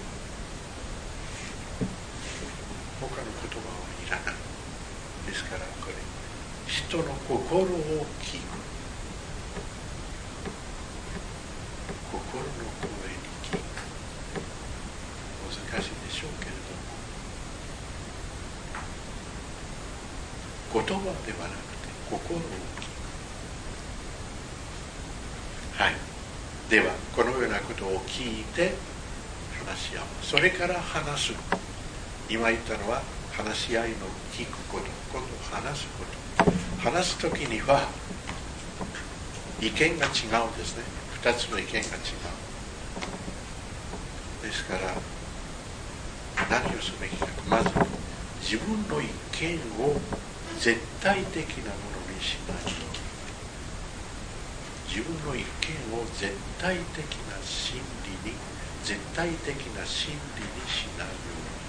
他の言葉はいらないですから、これ人の心を聞く、心の声に聞く。難しいでしょうけれども、言葉ではなくて心を聞く。はい。ではこのようなことを聞いて話し合う。それから話す。今言ったのは話し合いの聞くこと、今度話すこと。話すときには意見が違うんですね。二つの意見が違う。ですから何をすべきか。まず自分の意見を絶対的なものにしない。自分の意見を絶対的な真理に絶対的な真理にしないよ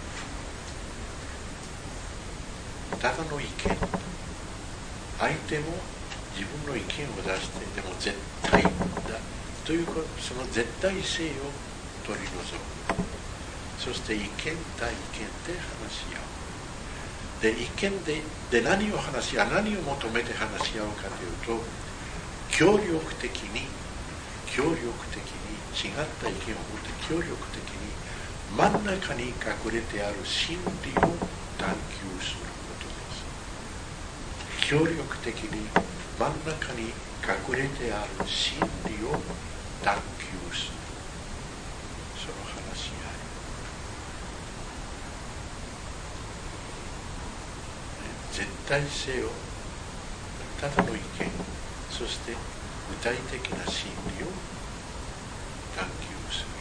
うに。ただの意見、相手も自分の意見を出していても絶対だということ、その絶対性を取り除く。そして意見対意見で話し合う。で、意見で、で何を話し合う、何を求めて話し合うかというと、協力的に協力的に違った意見を持って協力的に真ん中に隠れてある真理を探求することです。協力的に真ん中に隠れてある真理を探求する、その話し合い、絶対性を、ただの意見、そして具体的な真理を探求する。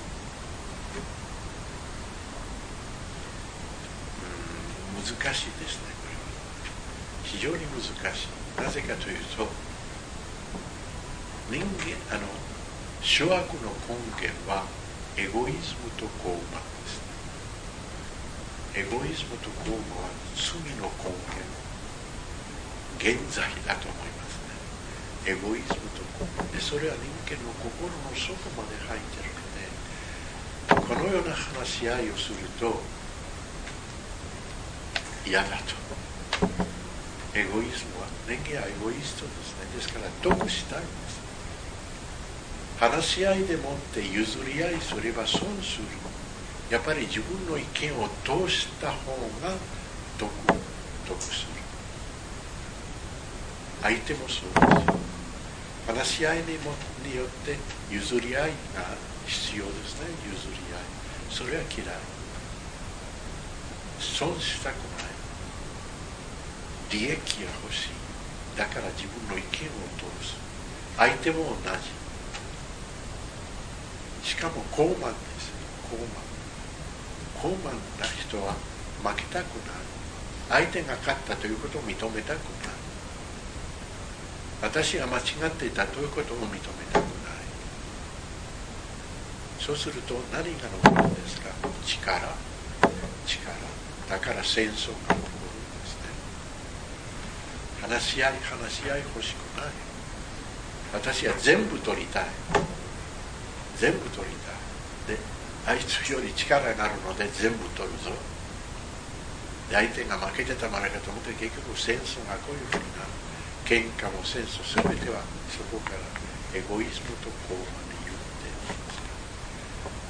うーん、難しいですね。これは非常に難しい。なぜかというと、人間、あの諸悪の根源はエゴイズムと傲慢ですね。エゴイズムと傲慢は罪の根源、現在だと思います。エゴイズムと傲慢で、それは人間の心の底まで入っているので、このような話し合いをすると嫌だと。エゴイズムは、人間はエゴイストですね。ですから得したいんです。話し合いでもって譲り合いすれば損する。やっぱり自分の意見を通した方が得、得する。相手もそうです。話し合いによって譲り合いが必要ですね。譲り合い、それは嫌い。損したくない。利益が欲しい。だから自分の意見を通す。相手も同じ。しかも傲慢です。傲慢。傲慢な人は負けたくない。相手が勝ったということを認めたくない。私が間違っていたということを認めたくない。そうすると何が残るんですか？力。力。だから戦争が起こるんですね。話し合い、話し合い欲しくない。私は全部取りたい。全部取りたい。で、あいつより力があるので全部取るぞ。で、相手が負けてたまるかと思って結局戦争がこういうふうになる。喧嘩も戦争、すべてはそこからエゴイズムと傲慢に言っています。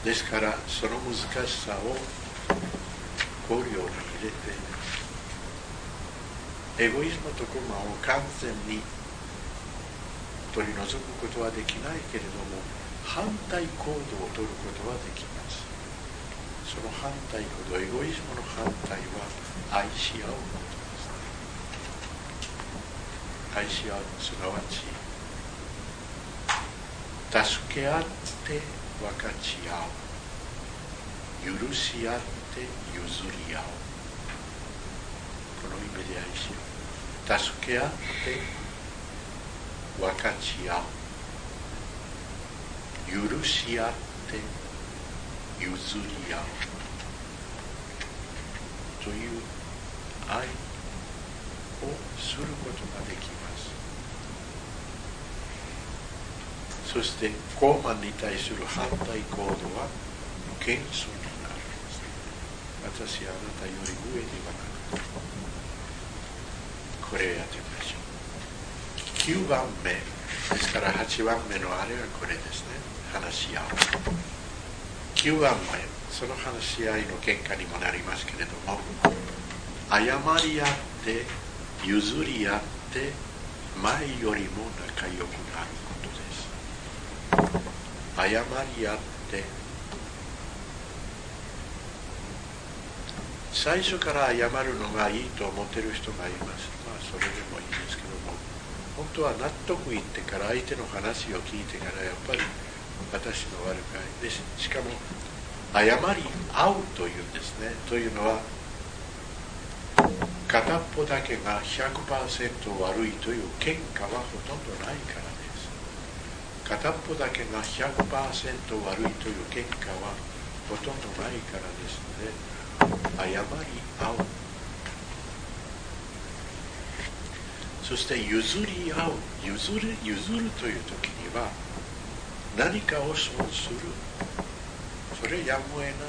ですからその難しさを考慮に入れて、エゴイズムと傲慢を完全に取り除くことはできないけれども、反対行動を取ることはできます。その反対行動、エゴイズムの反対は愛し合うこと。愛し合う、すなわち助け合って分かち合う、許し合って譲り合う、この意味で愛し合う。助け合って分かち合う、許し合って譲り合うという愛をすることができます。 そして傲慢に対する反対行動は謙遜になるんですね。私はあなたより上ではなく、これをやってみましょう。きゅうばんめですから、はちばんめのあれはこれですね。話し合う。きゅうばんめ、その話し合いの結果にもなりますけれども、謝り合って譲り合って前よりも仲良くなることです。謝り合って、最初から謝るのがいいと思っている人がいます。まあそれでもいいですけども、本当は納得いってから相手の話を聞いてからやっぱり私の悪かいです。しかも謝り合うというんですね。というのは片っぽだけが ひゃくパーセント 悪いという喧嘩はほとんどないからです。片っぽだけが ひゃくパーセント 悪いという喧嘩はほとんどないからですので、謝り合う。そして譲り合う。譲る、譲るという時には何かを損する。それやむを得ない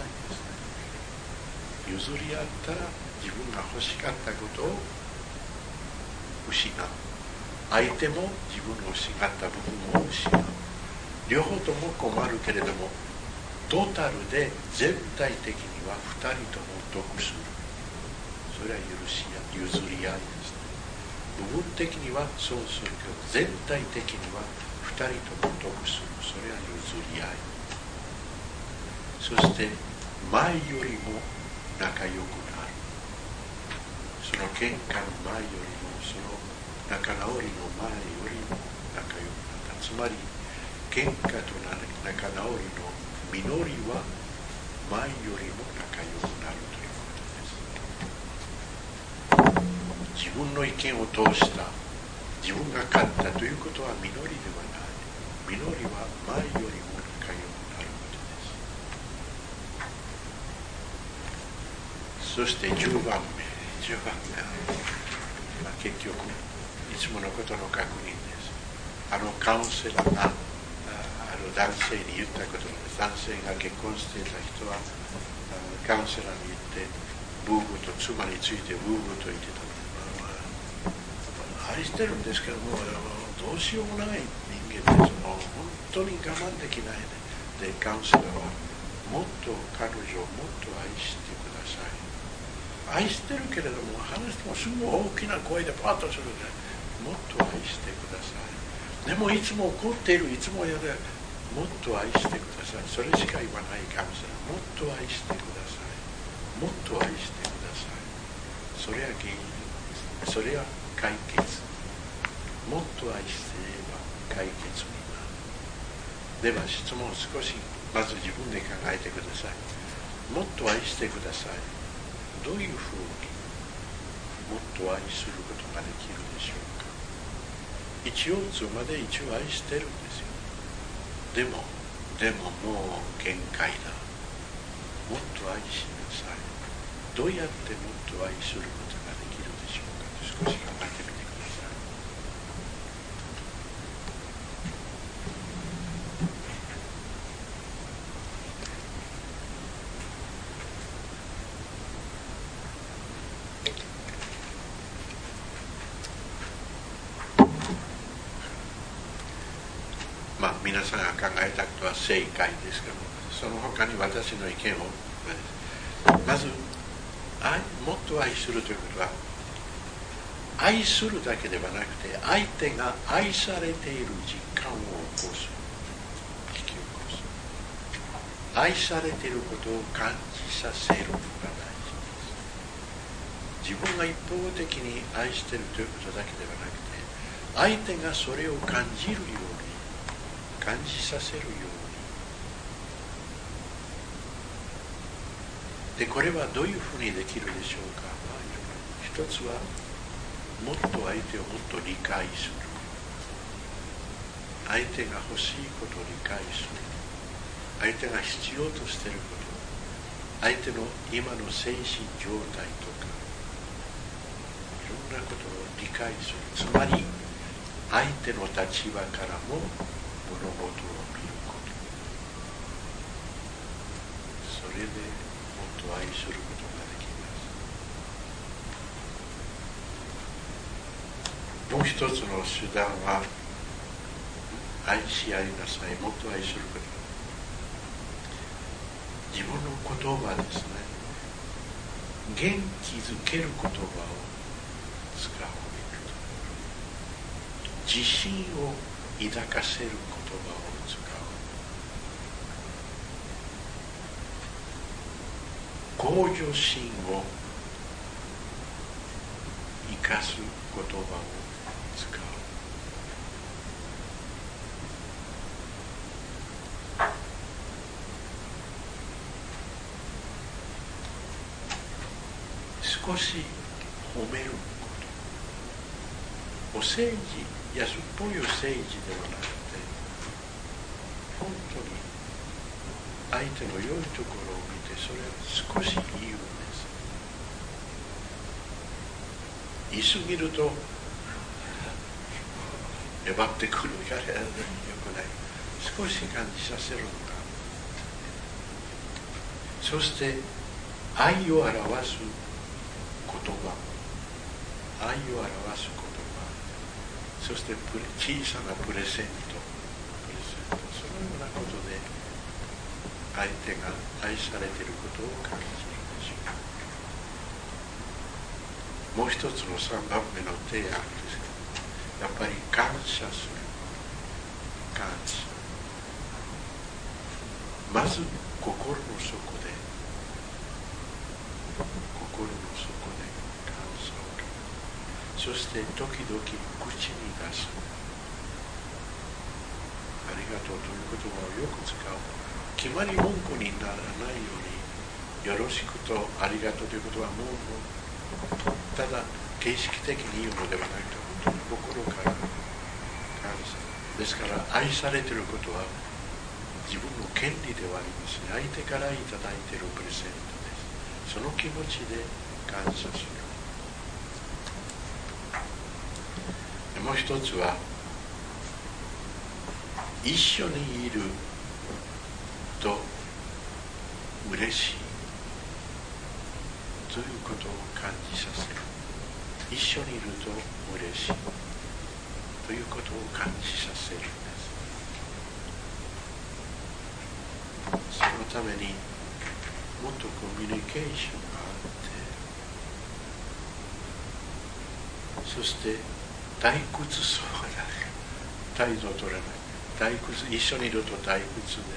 ですね。譲り合ったら自分が欲しかったことを失う。相手も自分の失った部分を失う。両方とも困るけれども、トータルで全体的にはふたりとも得する。それは許し合い、譲り合いですね。部分的には損するけど、全体的にはふたりとも得する。それは譲り合い。そして前よりも仲良くなる。その喧嘩の前よりも、その仲直りの前よりも仲良くなった。つまり喧嘩と仲直りの実りは前よりも仲良くなるということです。自分の意見を通した自分が勝ったということは実りではない。実りは前よりも仲良くなることです。そしてじゅうばんめじゅうばんめは、まあ、結局いつものことの確認です。あのカウンセラーがある男性に言ったことです。男性が結婚していた人はカウンセラーに言ってブーブーと妻についてブーブーと言ってた。愛してるんですけども、どうしようもない人間です。もう本当に我慢できないで、でカウンセラーはもっと彼女をもっと愛してください。愛してるけれども話してもすぐ大きな声でパッとするので、もっと愛してください。でもいつも怒っている、いつもやる、もっと愛してください。それしか言わないカウンセラー。もっと愛してください。もっと愛してください。それは原因です。それは解決。もっと愛していれば解決になる。では質問を少しまず自分で考えてください。もっと愛してください。どういうふうにもっと愛することができるでしょうか。一応妻で一応愛してるんですよ。でもでももう限界だ。もっと愛しなさい。どうやってもっと愛することができるでしょうか。少し考えてみてください。まあ皆さんが考えたことは正解ですけども、その他に私の意見をまず愛もっと愛するということは、愛するだけではなくて相手が愛されている実感を起こす、引き起こす。愛されていることを感じさせるのが大事です。自分が一方的に愛しているということだけではなくて、相手がそれを感じるように、感じさせるように。でこれはどういうふうにできるでしょうか。まあ、一つはもっと相手をもっと理解する。相手が欲しいことを理解する。相手が必要としていること、相手の今の精神状態とかいろんなことを理解する。つまり相手の立場からも物事を見ること、それでもっと愛することができます。もう一つの手段は愛し合いなさい、もっと愛すること。自分の言葉ですね、元気づける言葉を使う。自信を抱かせる言葉を使う。向上心を生かす言葉を使う。少し褒めること。お世辞、安っぽいお世辞ではなくて、本当に相手の良いところを見て、それを少し言うんです。言い過ぎると粘ってくるからよくない。少し感じさせるのが、そして愛を表す言葉、愛を表す言葉、そして小さなプレゼント、プレゼント、そのようなことで相手が愛されていることを感じるでしょう。もう一つのさんばんめの提案ですが、やっぱり感謝する。感謝。まず心の底で、心の底で感謝を。そして時々口に出す。ありがとうという言葉をよく使う。決まり文句にならないように、よろしくとありがとうということはもうただ形式的に言うのではなくて、本当に心から感謝ですから、愛されていることは自分の権利ではありますね。相手からいただいているプレゼントです。その気持ちで感謝する。もう一つは、一緒にいると嬉しいということを感じさせる。一緒にいると嬉しいということを感じさせるんです。そのためにもっとコミュニケーションがあって、そして退屈そうな態度を取らない。退屈、一緒にいると退屈で、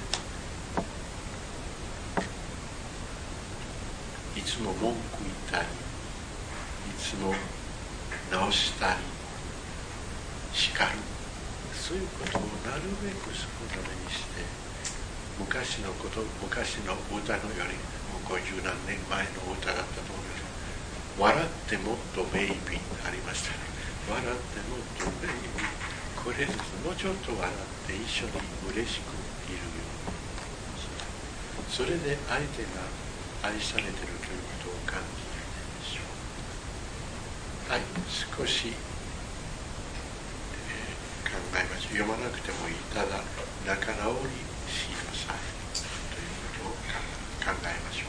いつも文句言ったり、いつも直したり、叱る、そういうことをなるべく少なめにして、昔のこと、昔の歌のよりもうごじゅうなんねんまえの歌だったと思います。笑ってもっとベイビーありましたね。笑ってもっとベイビー、これです。もうちょっと笑って一緒に嬉しくいるように、それで相手が愛されているということを感じるでしょう。はい、少し、えー、考えましょう。読まなくてもいい。ただ仲直りしなさいということを考えましょう。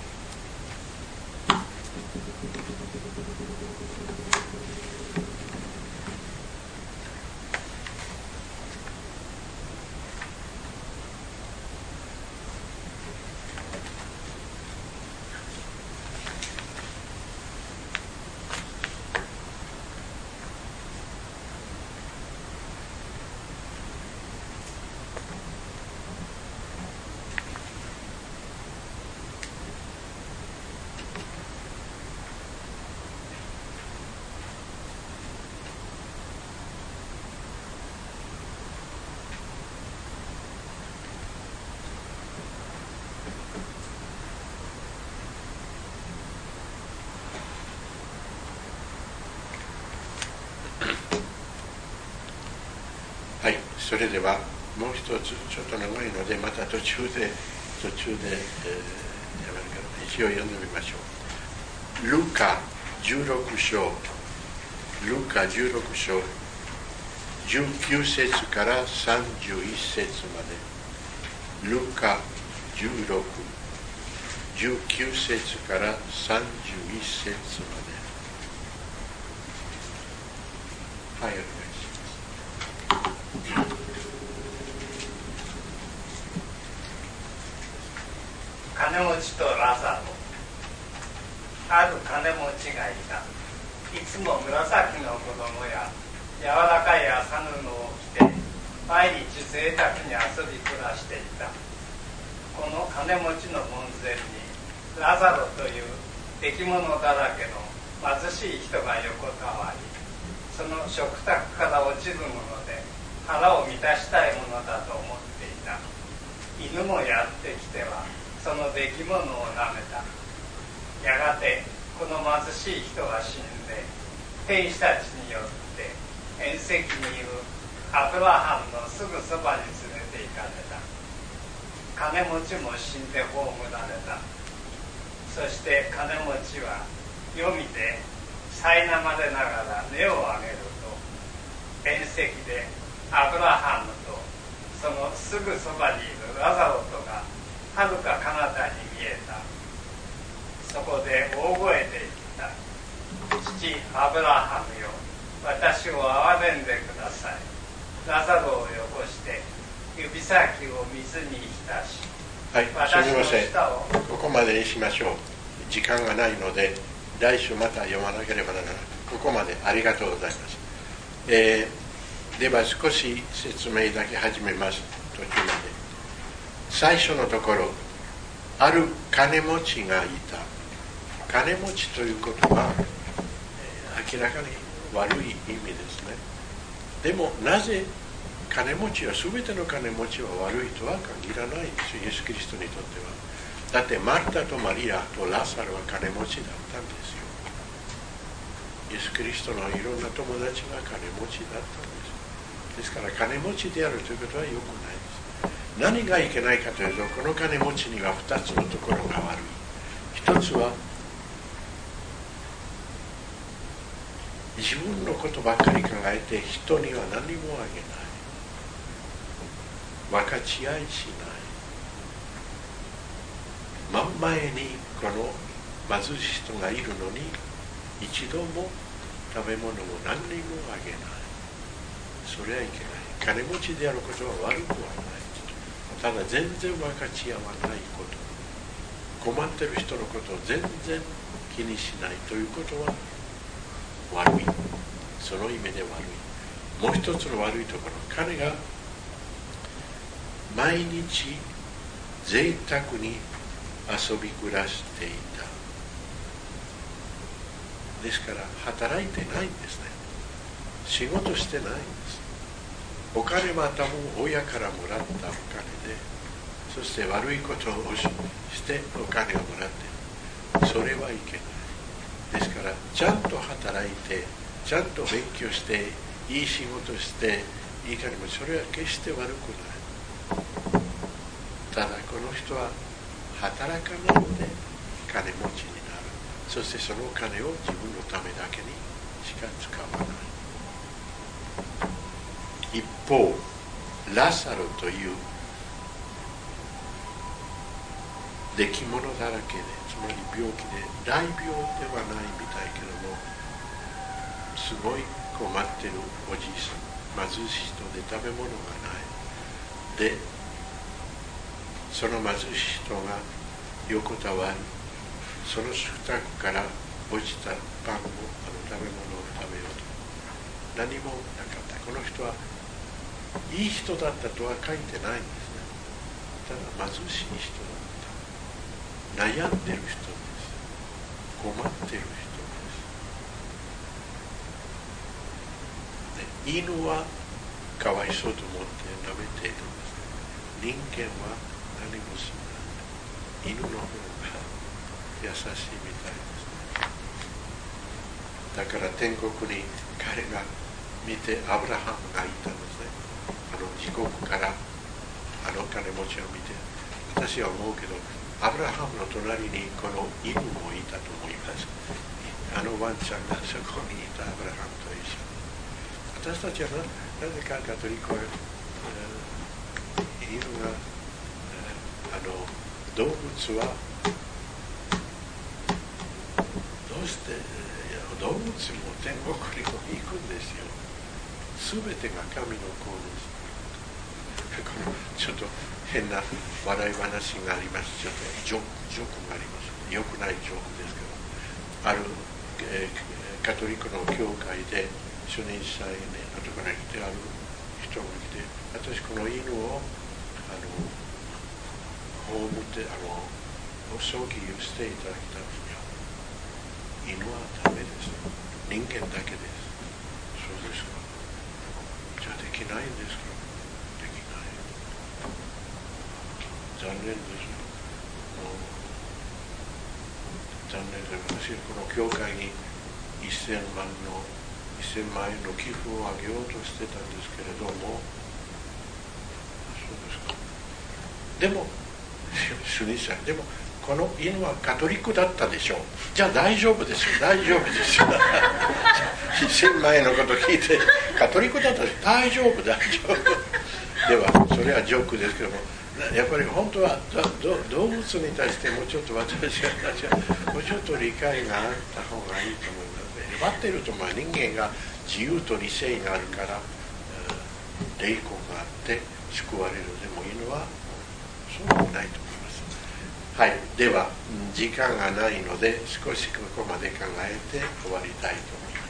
はい、それではもう一つ、ちょっと長いので、また途中で、途中で、えー、やめるから、一応読んでみましょう。ルカじゅうろく章、ルカじゅうろく章、 じゅうきゅう節からさんじゅういち節まで、ルカじゅうろく、じゅうきゅう節からさんじゅういち節まで。はい、お願いします。 金持ちとラザロ。ある金持ちがいた。いつも紫の子供や柔らかい麻布を着て毎日贅沢に遊び暮らしていた。この金持ちの門前にラザロという出来物だらけの貧しい人が横たわり、その食卓から落ちるもので腹を満たしたいものだと思っていた。犬もやってきてはその出来物をなめた。やがてこの貧しい人が死んで天使たちによって縁石にいるアブラハムのすぐそばに連れて行かれた。金持ちも死んで葬られた。そして金持ちは夜見て苛まれながら目を上げると、縁石でアブラハムとそのすぐそばにいるラザロとがはるか彼方に見えた。そこで大声で言った。父アブラハムよ、私を憐れんでください。ラザロをよこして指先を水に浸し、 はい、すみません、ここまでにしましょう。時間がないので来週また読まなければならない。ここまでありがとうございます。えー、では少し説明だけ始めます。途中まで。最初のところ、ある金持ちがいた。金持ちということは明らかに悪い意味ですね。でもなぜ金持ちは、全ての金持ちは悪いとは限らないんですよ、イエス・キリストにとっては。だってマルタとマリアとラサロは金持ちだったんですよ。イエス・キリストのいろんな友達が金持ちだったんです。ですから金持ちであるということは良くないです。何がいけないかというと、この金持ちにはふたつのところが悪い。ひとつは自分のことばかり考えて人には何もあげない。分かち合いしない。真ん前にこの貧しい人がいるのに一度も食べ物を何にもあげない。それはいけない。金持ちであることは悪くはない。ただ全然分かち合わないこと、困っている人のことを全然気にしないということは悪い。その意味で悪い。もう一つの悪いところ、彼が毎日贅沢に遊び暮らしていた。ですから働いてないんですね。仕事してないんです。お金は多分親からもらったお金で、そして悪いことをしてお金をもらっている。それはいけない。ですからちゃんと働いて、ちゃんと勉強して、いい仕事して、いい金持ち、それは決して悪くない。ただこの人は働かないので金持ちになる。そしてそのお金を自分のためだけにしか使わない。一方、ラサロという出来物だらけで、つまり病気で、大病ではないみたいけども、すごい困ってるおじいさん、貧しい人で食べ物がない。で、その貧しい人が横たわり、その食卓から落ちたパンを、あの食べ物を食べようと。何もなかった。この人はいい人だったとは書いてないんですね。ただ貧しい人だった。悩んでる人です。困ってる人です。で、犬はかわいそうと思って舐めているんです。人間は何もしない。犬の方が優しいみたいです。だから天国に彼が見てアブラハムがいたんですね。あの地獄からあの金持ちを見て、私は思うけど、アブラハムの隣にこの犬もいたと思います。あのワンちゃんがそこにいたアブラハムと一緒に。 私たちはなぜかカトリックは、えー、犬が、えー、あの動物はどうして、えー、動物も天国にも行くんですよ。すべてが神の子です。このちょっと変な笑い話があります。ちょっとジョジョークがあります。良くないジョークですけど、ある、えー、カトリックの教会で初日祭ね、後から来てある人が来て、私この犬をあの葬ってあのお葬儀をしていただきたい。犬はダメです。人間だけです。そうですか。じゃあできないんですか。できない。残念です。残念で私この教会にせんまんのせんまん円の寄付をあげようとしてたんですけれども、そうですか。でも主任さん、でもこの犬はカトリックだったでしょう。じゃあ大丈夫ですよ、大丈夫ですよ。せんまん円のこと聞いてカトリックだったら大丈夫大丈夫。ではそれはジョークですけども。やっぱり本当は動物に対してもうちょっと私たちはもうちょっと理解があった方がいいと思いますね。待っているとまあ人間が自由と理性があるから霊魂があって救われる。でも犬はそうでもないと思います。はい、では時間がないので少しここまで考えて終わりたいと思います。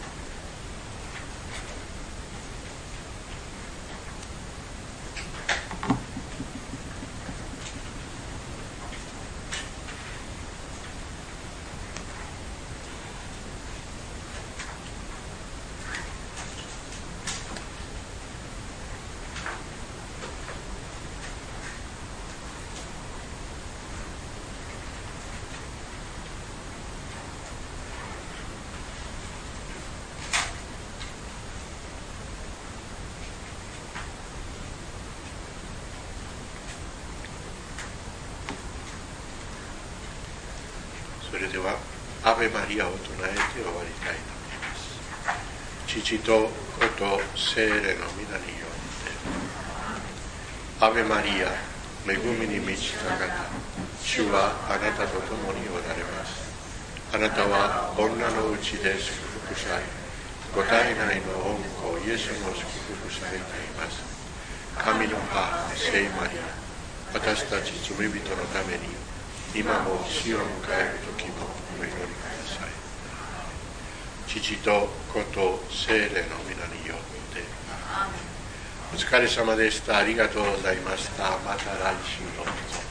それではアベマリアを唱えて終わりたいと思います。父と子と聖霊の皆によってアベマリア、恵みに満ちた方、主はあなたと共におられます。あなたは女のうちで祝福され、ご体内の恩子イエスも祝福されています。神の母聖マリア、私たち罪人のために今も死を迎える時もお祈りください。父と子と聖霊の皆によってお疲れ様でした。ありがとうございました。また来週どうぞ。